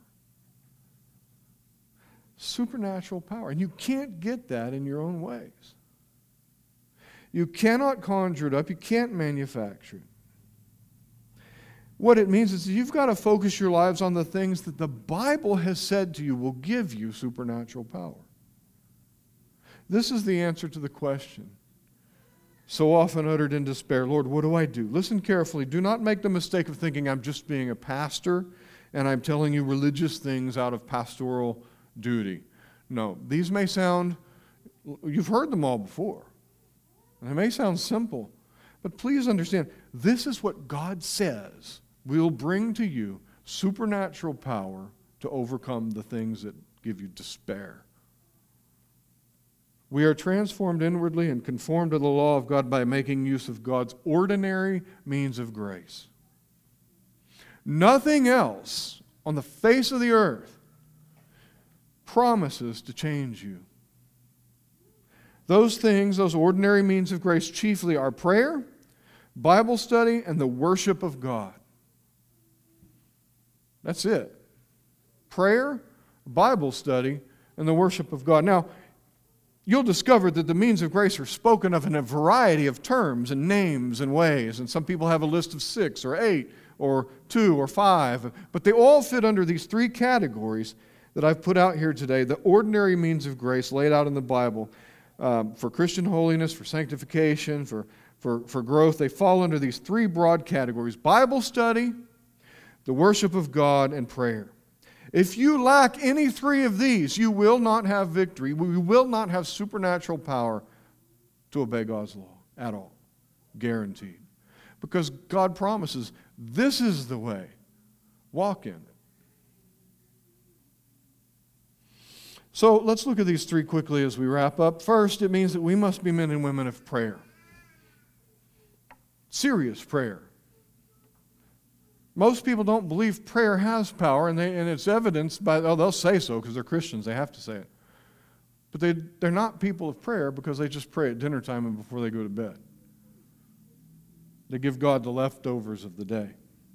Supernatural power. And you can't get that in your own ways. You cannot conjure it up. You can't manufacture it. What it means is that you've got to focus your lives on the things that the Bible has said to you will give you supernatural power. This is the answer to the question, so often uttered in despair, Lord, what do I do? Listen carefully. Do not make the mistake of thinking I'm just being a pastor and I'm telling you religious things out of pastoral duty. No, these may sound, you've heard them all before. They may sound simple, but please understand, this is what God says will bring to you supernatural power to overcome the things that give you despair. We are transformed inwardly and conformed to the law of God by making use of God's ordinary means of grace. Nothing else on the face of the earth promises to change you. Those things, those ordinary means of grace, chiefly are prayer, Bible study, and the worship of God. That's it. Prayer, Bible study, and the worship of God. Now, you'll discover that the means of grace are spoken of in a variety of terms and names and ways. And some people have a list of 6 or 8 or 2 or 5. But they all fit under these 3 categories that I've put out here today. The ordinary means of grace laid out in the Bible. For Christian holiness, for sanctification, for growth. They fall under these 3 broad categories: Bible study, the worship of God, and prayer. If you lack any 3 of these, you will not have victory. You will not have supernatural power to obey God's law at all. Guaranteed. Because God promises, this is the way. Walk in it. So let's look at these 3 quickly as we wrap up. First, it means that we must be men and women of prayer. Serious prayer. Most people don't believe prayer has power, and it's evidenced by, they'll say so because they're Christians, they have to say it. But they're not people of prayer because they just pray at dinner time and before they go to bed. They give God the leftovers of the day.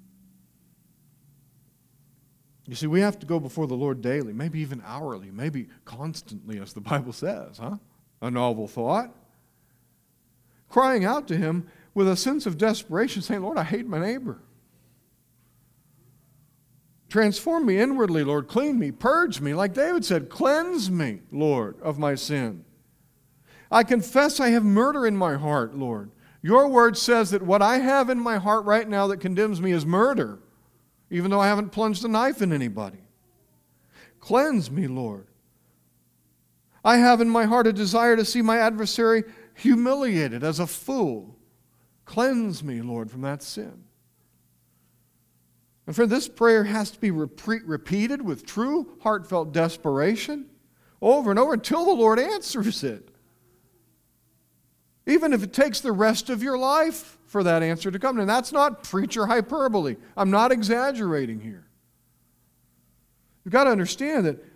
You see, we have to go before the Lord daily, maybe even hourly, maybe constantly, as the Bible says, huh? A novel thought. Crying out to Him with a sense of desperation, saying, Lord, I hate my neighbor. Transform me inwardly, Lord. Clean me, purge me. Like David said, cleanse me, Lord, of my sin. I confess I have murder in my heart, Lord. Your word says that what I have in my heart right now that condemns me is murder, even though I haven't plunged a knife in anybody. Cleanse me, Lord. I have in my heart a desire to see my adversary humiliated as a fool. Cleanse me, Lord, from that sin. And friend, this prayer has to be repeated with true, heartfelt desperation over and over until the Lord answers it. Even if it takes the rest of your life for that answer to come. And that's not preacher hyperbole. I'm not exaggerating here. You've got to understand that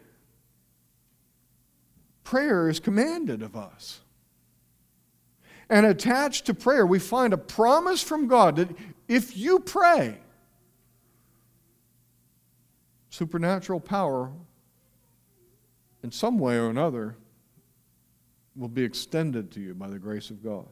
prayer is commanded of us. And attached to prayer, we find a promise from God that if you pray, supernatural power, in some way or another, will be extended to you by the grace of God.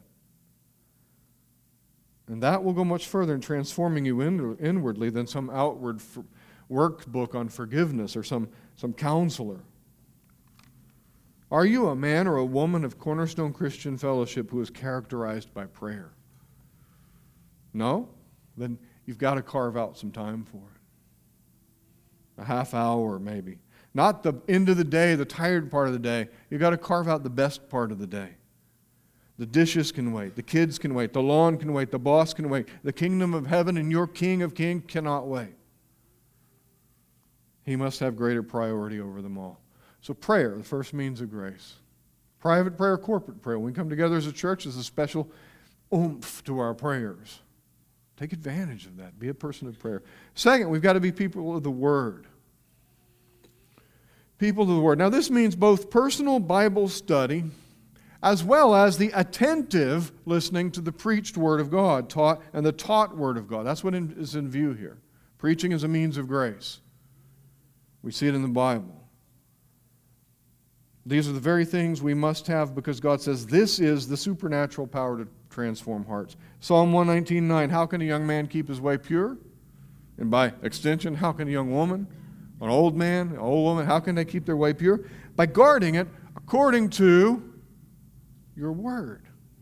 And that will go much further in transforming you inwardly than some outward workbook on forgiveness or some counselor. Are you a man or a woman of Cornerstone Christian Fellowship who is characterized by prayer? No? Then you've got to carve out some time for it. A half hour maybe. Not the end of the day, the tired part of the day. You've got to carve out the best part of the day. The dishes can wait. The kids can wait. The lawn can wait. The boss can wait. The kingdom of heaven and your King of Kings cannot wait. He must have greater priority over them all. So prayer, the first means of grace. Private prayer, corporate prayer. When we come together as a church, there's a special oomph to our prayers. Take advantage of that. Be a person of prayer. Second, we've got to be people of the Word. People of the Word. Now, this means both personal Bible study as well as the attentive listening to the preached Word of God, taught and the taught Word of God. That's what is in view here. Preaching is a means of grace. We see it in the Bible. These are the very things we must have because God says this is the supernatural power to transform hearts. Psalm 119:9, how can a young man keep his way pure? And by extension, how can a young woman, an old man, an old woman, how can they keep their way pure? By guarding it according to your word.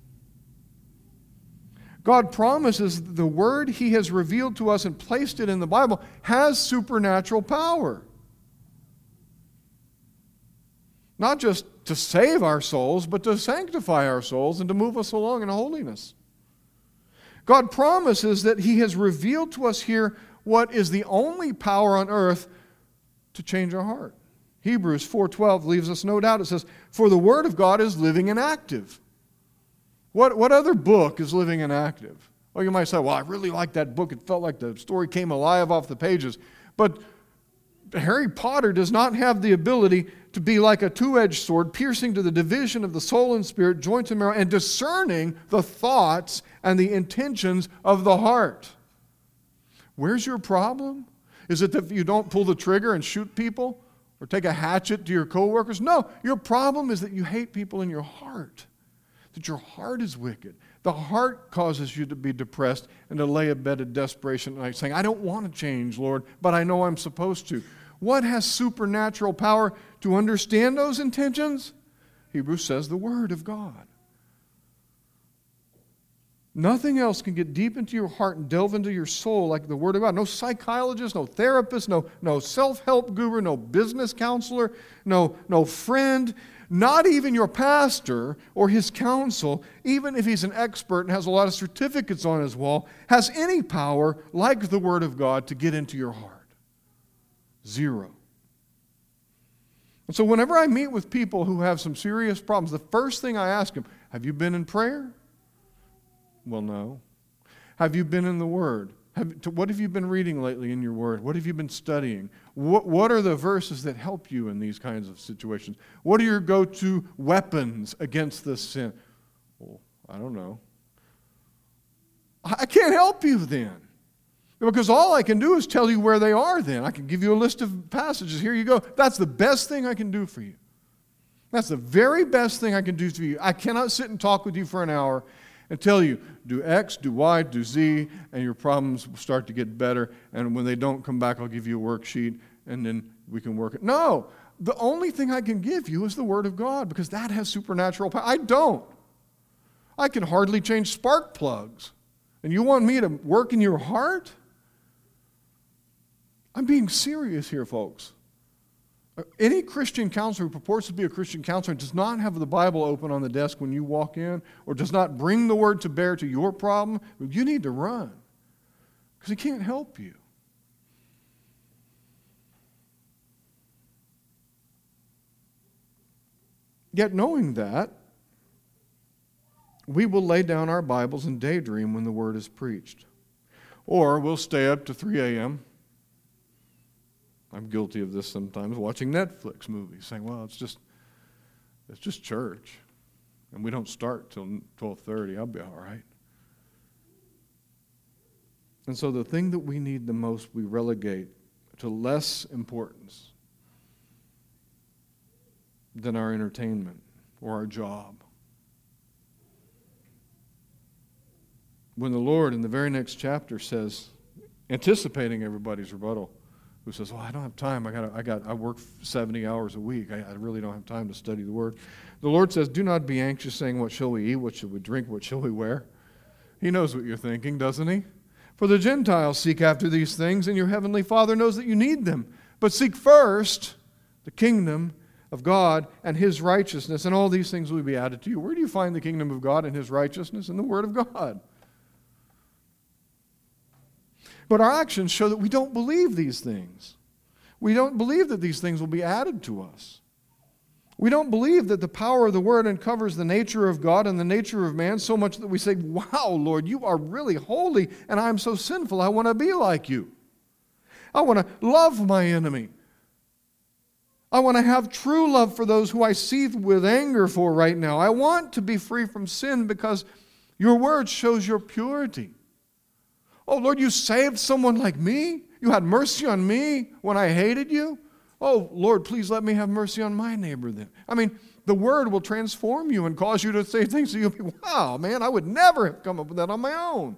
God promises the word He has revealed to us and placed it in the Bible has supernatural power. Not just to save our souls, but to sanctify our souls and to move us along in holiness. God promises that He has revealed to us here what is the only power on earth to change our heart. Hebrews 4:12 leaves us no doubt. It says, for the Word of God is living and active. What other book is living and active? Well, you might say, well, I really like that book. It felt like the story came alive off the pages. But Harry Potter does not have the ability to be like a two-edged sword, piercing to the division of the soul and spirit, joints and marrow, and discerning the thoughts and the intentions of the heart. Where's your problem? Is it that you don't pull the trigger and shoot people or take a hatchet to your coworkers? No, your problem is that you hate people in your heart, that your heart is wicked. The heart causes you to be depressed and to lay a bed of desperation at night saying, I don't want to change, Lord, but I know I'm supposed to. What has supernatural power to understand those intentions? Hebrews says the Word of God. Nothing else can get deep into your heart and delve into your soul like the Word of God. No psychologist, no therapist, no self-help guru, no business counselor, no friend, not even your pastor or his counsel, even if he's an expert and has a lot of certificates on his wall, has any power like the Word of God to get into your heart. Zero. And so whenever I meet with people who have some serious problems, the first thing I ask them, have you been in prayer? Well, no. Have you been in the Word? What have you been reading lately in your Word? What have you been studying? What are the verses that help you in these kinds of situations? What are your go-to weapons against this sin? Well, I don't know. I can't help you then. Because all I can do is tell you where they are then. I can give you a list of passages. Here you go. That's the best thing I can do for you. That's the very best thing I can do for you. I cannot sit and talk with you for an hour and tell you, do X, do Y, do Z, and your problems will start to get better. And when they don't come back, I'll give you a worksheet, and then we can work it. No, the only thing I can give you is the Word of God, because that has supernatural power. I don't. I can hardly change spark plugs. And you want me to work in your heart? I'm being serious here, folks. Any Christian counselor who purports to be a Christian counselor and does not have the Bible open on the desk when you walk in, or does not bring the Word to bear to your problem, you need to run, because he can't help you. Yet knowing that, we will lay down our Bibles and daydream when the Word is preached. Or we'll stay up to 3 a.m., I'm guilty of this sometimes, watching Netflix movies, saying, well, it's just church, and we don't start till 12:30. I'll be all right. And so the thing that we need the most, we relegate to less importance than our entertainment or our job. When the Lord in the very next chapter says, anticipating everybody's rebuttal, who says, well, I don't have time. I work 70 hours a week. I really don't have time to study the Word. The Lord says, do not be anxious, saying, what shall we eat? What shall we drink? What shall we wear? He knows what you're thinking, doesn't he? For the Gentiles seek after these things, and your heavenly Father knows that you need them. But seek first the kingdom of God and His righteousness, and all these things will be added to you. Where do you find the kingdom of God and His righteousness? In the Word of God. But our actions show that we don't believe these things. We don't believe that these things will be added to us. We don't believe that the power of the Word uncovers the nature of God and the nature of man so much that we say, wow, Lord, you are really holy, and I'm so sinful, I want to be like you. I want to love my enemy. I want to have true love for those who I seethe with anger for right now. I want to be free from sin because your Word shows your purity. Oh, Lord, you saved someone like me? You had mercy on me when I hated you? Oh, Lord, please let me have mercy on my neighbor then. I mean, the Word will transform you and cause you to say things that you'll be, wow, man, I would never have come up with that on my own.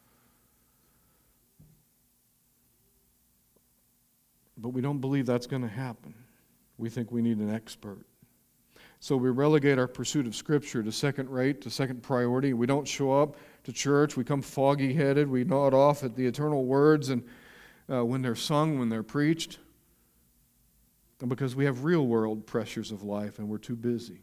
But we don't believe that's going to happen. We think we need an expert. So we relegate our pursuit of Scripture to second rate, to second priority. We don't show up to church. We come foggy-headed. We nod off at the eternal words and when they're sung, when they're preached. And because we have real-world pressures of life and we're too busy.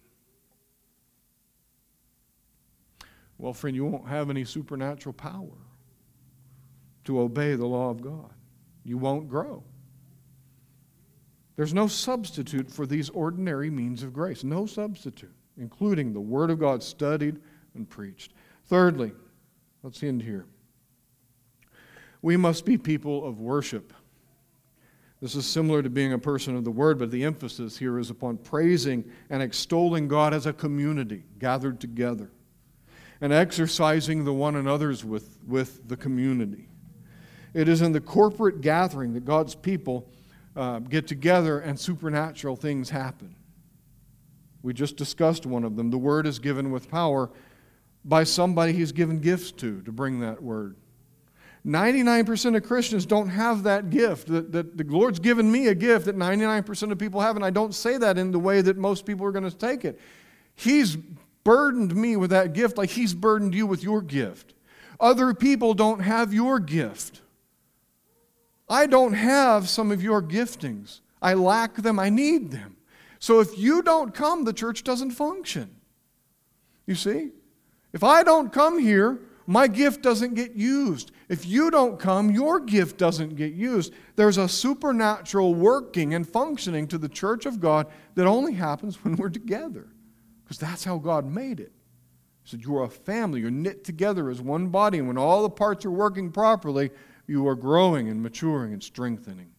Well, friend, you won't have any supernatural power to obey the law of God. You won't grow. There's no substitute for these ordinary means of grace. No substitute, including the Word of God studied and preached. Thirdly, let's end here. We must be people of worship. This is similar to being a person of the Word, but the emphasis here is upon praising and extolling God as a community gathered together and exercising the one another's with the community. It is in the corporate gathering that God's people get together and supernatural things happen. We just discussed one of them. The Word is given with power by somebody He's given gifts to bring that Word. 99% of Christians don't have that gift. That the Lord's given me a gift that 99% of people have, and I don't say that in the way that most people are going to take it. He's burdened me with that gift like He's burdened you with your gift. Other people don't have your gift. I don't have some of your giftings. I lack them. I need them. So if you don't come, the church doesn't function. You see? If I don't come here, my gift doesn't get used. If you don't come, your gift doesn't get used. There's a supernatural working and functioning to the church of God that only happens when we're together. Because that's how God made it. He said, you're a family. You're knit together as one body. And when all the parts are working properly, you are growing and maturing and strengthening.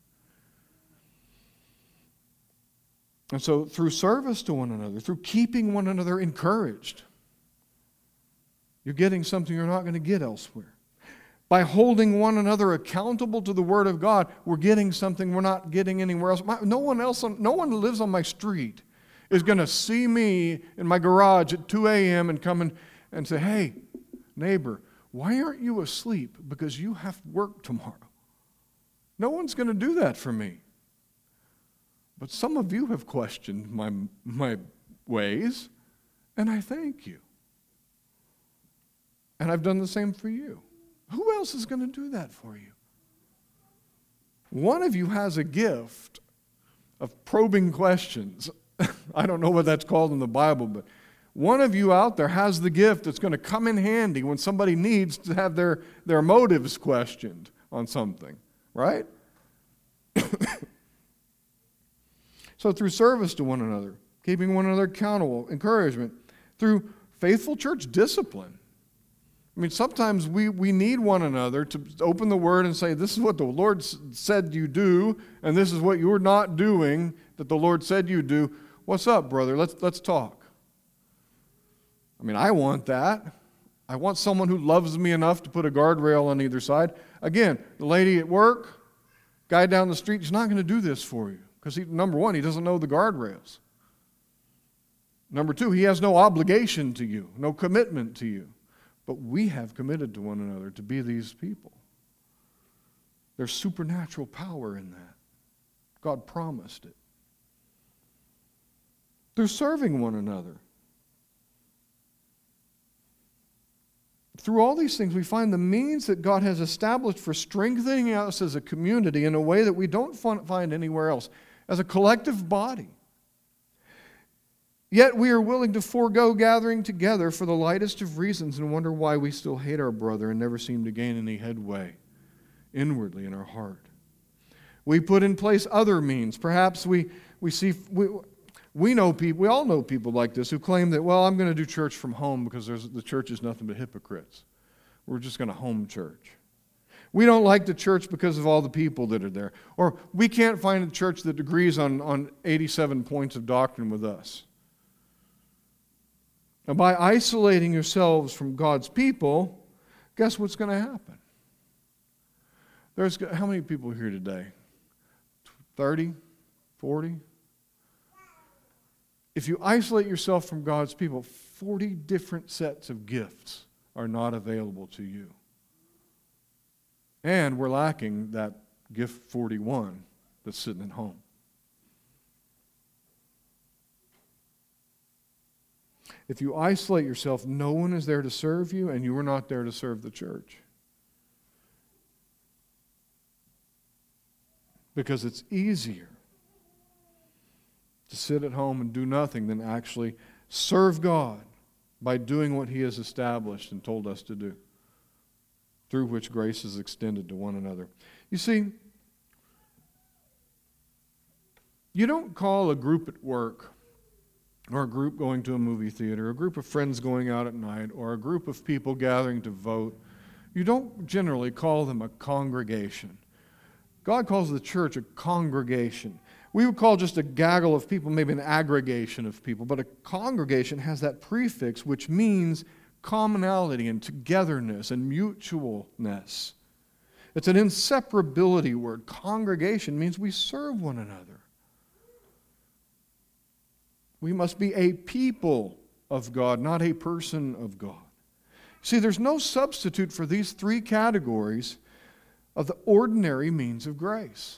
And so through service to one another, through keeping one another encouraged, you're getting something you're not going to get elsewhere. By holding one another accountable to the Word of God, we're getting something we're not getting anywhere else. No one who lives on my street is going to see me in my garage at 2 a.m. and come and say, hey, neighbor, why aren't you asleep? Because you have work tomorrow. No one's going to do that for me. But some of you have questioned my ways, and I thank you. And I've done the same for you. Who else is going to do that for you? One of you has a gift of probing questions. I don't know what that's called in the Bible, but one of you out there has the gift that's going to come in handy when somebody needs to have their motives questioned on something, right? So through service to one another, keeping one another accountable, encouragement, through faithful church discipline. I mean, sometimes we need one another to open the Word and say, this is what the Lord said you do, and this is what you're not doing that the Lord said you do. What's up, brother? Let's talk. I mean, I want that. I want someone who loves me enough to put a guardrail on either side. Again, the lady at work, guy down the street, he's not going to do this for you. Because number one, he doesn't know the guardrails. Number two, he has no obligation to you, no commitment to you. But we have committed to one another to be these people. There's supernatural power in that. God promised it. They're serving one another. Through all these things, we find the means that God has established for strengthening us as a community in a way that we don't find anywhere else, as a collective body. Yet we are willing to forego gathering together for the lightest of reasons and wonder why we still hate our brother and never seem to gain any headway inwardly in our heart. We put in place other means. Perhaps we know people, we all know people like this who claim that, well, I'm going to do church from home because the church is nothing but hypocrites. We're just going to home church. We don't like the church because of all the people that are there. Or we can't find a church that agrees on 87 points of doctrine with us. Now, by isolating yourselves from God's people, guess what's going to happen? How many people here today? 30? 40? If you isolate yourself from God's people, 40 different sets of gifts are not available to you. And we're lacking that gift 41 that's sitting at home. If you isolate yourself, no one is there to serve you, and you are not there to serve the church. Because it's easier to sit at home and do nothing than actually serve God by doing what He has established and told us to do, through which grace is extended to one another. You see, you don't call a group at work, or a group going to a movie theater, a group of friends going out at night, or a group of people gathering to vote, you don't generally call them a congregation. God calls the church a congregation. We would call just a gaggle of people maybe an aggregation of people, but a congregation has that prefix which means commonality and togetherness and mutualness. It's an inseparability word. Congregation means we serve one another. We must be a people of God, not a person of God. See, there's no substitute for these three categories of the ordinary means of grace.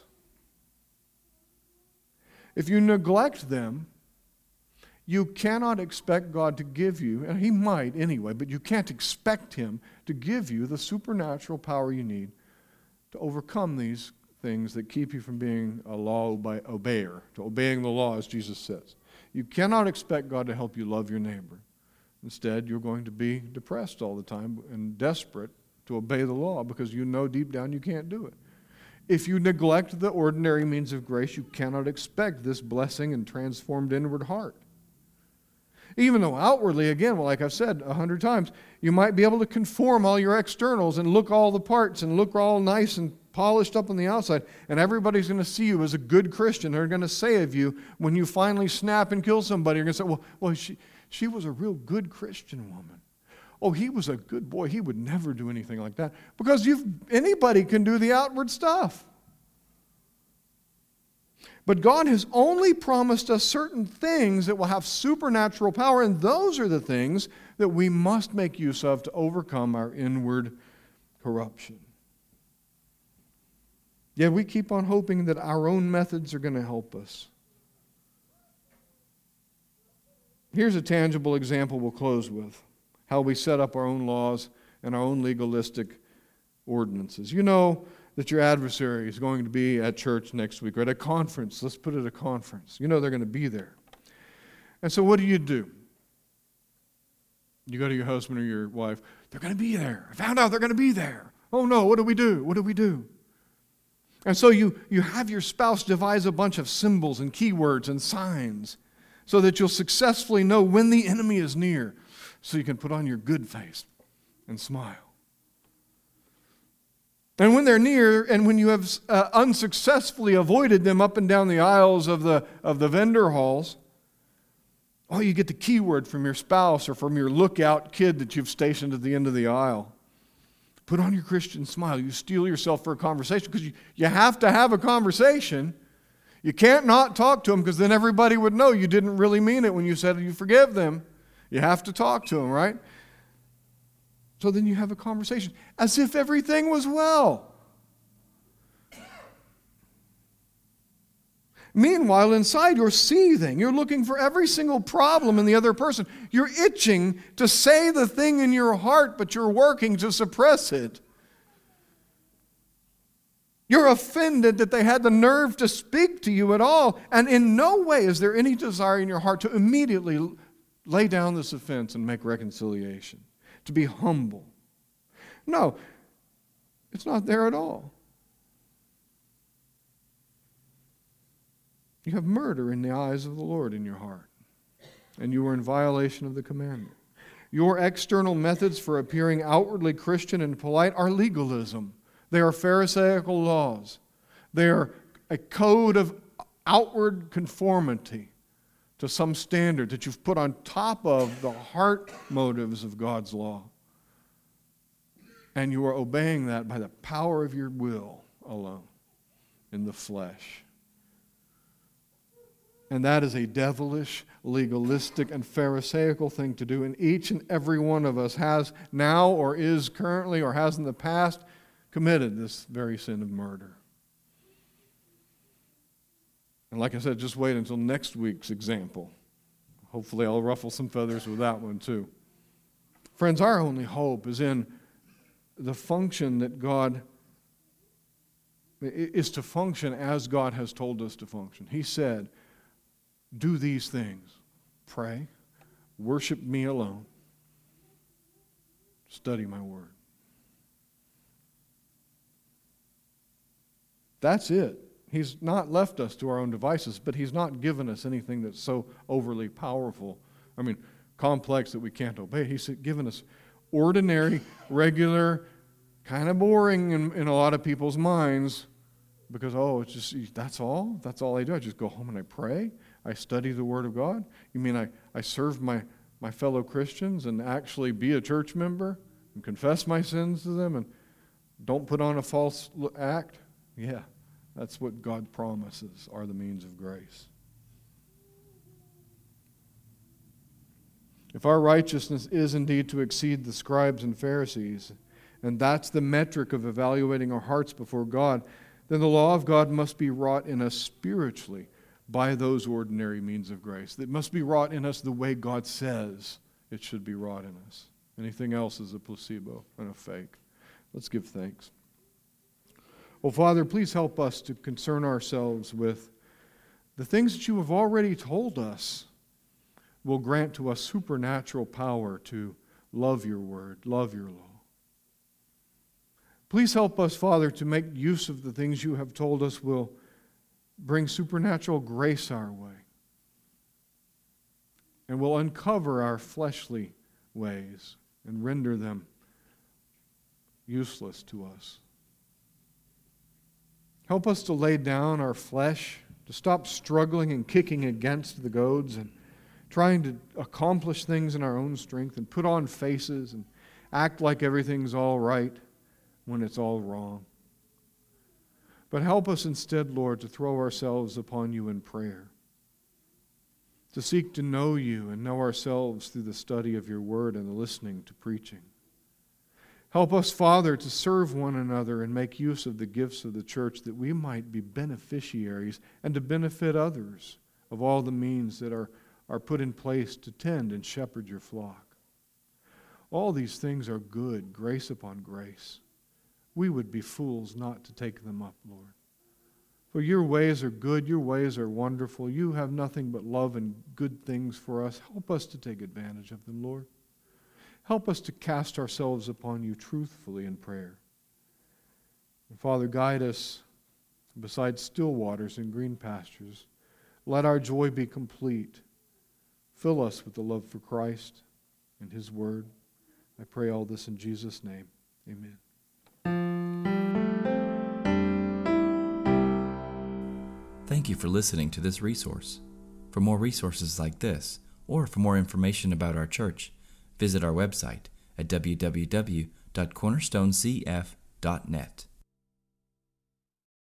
If you neglect them, you cannot expect God to give you, and He might anyway, but you can't expect Him to give you the supernatural power you need to overcome these things that keep you from being a law obeyer, to obeying the law as Jesus says. You cannot expect God to help you love your neighbor. Instead, you're going to be depressed all the time and desperate to obey the law because you know deep down you can't do it. If you neglect the ordinary means of grace, you cannot expect this blessing and transformed inward heart. Even though outwardly, again, like I've said 100 times, you might be able to conform all your externals and look all the parts and look all nice and polished up on the outside, and everybody's going to see you as a good Christian. They're going to say of you, when you finally snap and kill somebody, you're going to say, well, she was a real good Christian woman. Oh, he was a good boy. He would never do anything like that. Because anybody can do the outward stuff. But God has only promised us certain things that will have supernatural power, and those are the things that we must make use of to overcome our inward corruption. Yet we keep on hoping that our own methods are going to help us. Here's a tangible example we'll close with, how we set up our own laws and our own legalistic ordinances. You know that your adversary is going to be at church next week, or at a conference. Let's put it a conference. You know they're going to be there. And so what do? You go to your husband or your wife. They're going to be there. I found out they're going to be there. Oh no, what do we do? What do we do? And so you have your spouse devise a bunch of symbols and keywords and signs so that you'll successfully know when the enemy is near, so you can put on your good face and smile. And when they're near, and when you have unsuccessfully avoided them up and down the aisles of the vendor halls, oh, you get the keyword from your spouse or from your lookout kid that you've stationed at the end of the aisle. Put on your Christian smile. You steel yourself for a conversation because you have to have a conversation. You can't not talk to them because then everybody would know you didn't really mean it when you said you forgive them. You have to talk to them, right? So then you have a conversation as if everything was well. Meanwhile, inside you're seething. You're looking for every single problem in the other person. You're itching to say the thing in your heart, but you're working to suppress it. You're offended that they had the nerve to speak to you at all, and in no way is there any desire in your heart to immediately lay down this offense and make reconciliation, to be humble. No, it's not there at all. You have murder in the eyes of the Lord in your heart, and you are in violation of the commandment. Your external methods for appearing outwardly Christian and polite are legalism. They are Pharisaical laws. They are a code of outward conformity to some standard that you've put on top of the heart motives of God's law. And you are obeying that by the power of your will alone in the flesh. And that is a devilish, legalistic, and Pharisaical thing to do. And each and every one of us has now or is currently or has in the past committed this very sin of murder. And like I said, just wait until next week's example. Hopefully I'll ruffle some feathers with that one too. Friends, our only hope is in the function that God is to function as God has told us to function. He said, do these things. Pray, worship me alone, study my word. That's it. He's not left us to our own devices, but He's not given us anything that's so overly powerful, complex that we can't obey. He's given us ordinary, regular, kind of boring in a lot of people's minds because, it's just, that's all I do. I just go home and I pray. I study the Word of God. You mean I serve my fellow Christians and actually be a church member and confess my sins to them and don't put on a false act? Yeah, that's what God promises are the means of grace. If our righteousness is indeed to exceed the scribes and Pharisees, and that's the metric of evaluating our hearts before God, then the law of God must be wrought in us spiritually by those ordinary means of grace. It must be wrought in us the way God says it should be wrought in us. Anything else is a placebo and a fake. Let's give thanks. Oh, Father, please help us to concern ourselves with the things that you have already told us will grant to us supernatural power to love your word, love your law. Please help us, Father, to make use of the things you have told us will bring supernatural grace our way and will uncover our fleshly ways and render them useless to us. Help us to lay down our flesh, to stop struggling and kicking against the goads and trying to accomplish things in our own strength and put on faces and act like everything's all right when it's all wrong. But help us instead, Lord, to throw ourselves upon you in prayer, to seek to know you and know ourselves through the study of your word and the listening to preaching. Help us, Father, to serve one another and make use of the gifts of the church that we might be beneficiaries and to benefit others of all the means that are put in place to tend and shepherd your flock. All these things are good, grace upon grace. We would be fools not to take them up, Lord. For your ways are good, your ways are wonderful. You have nothing but love and good things for us. Help us to take advantage of them, Lord. Help us to cast ourselves upon you truthfully in prayer. And Father, guide us beside still waters and green pastures. Let our joy be complete. Fill us with the love for Christ and his word. I pray all this in Jesus' name. Amen. Thank you for listening to this resource. For more resources like this, or for more information about our church, visit our website at www.cornerstonecf.net.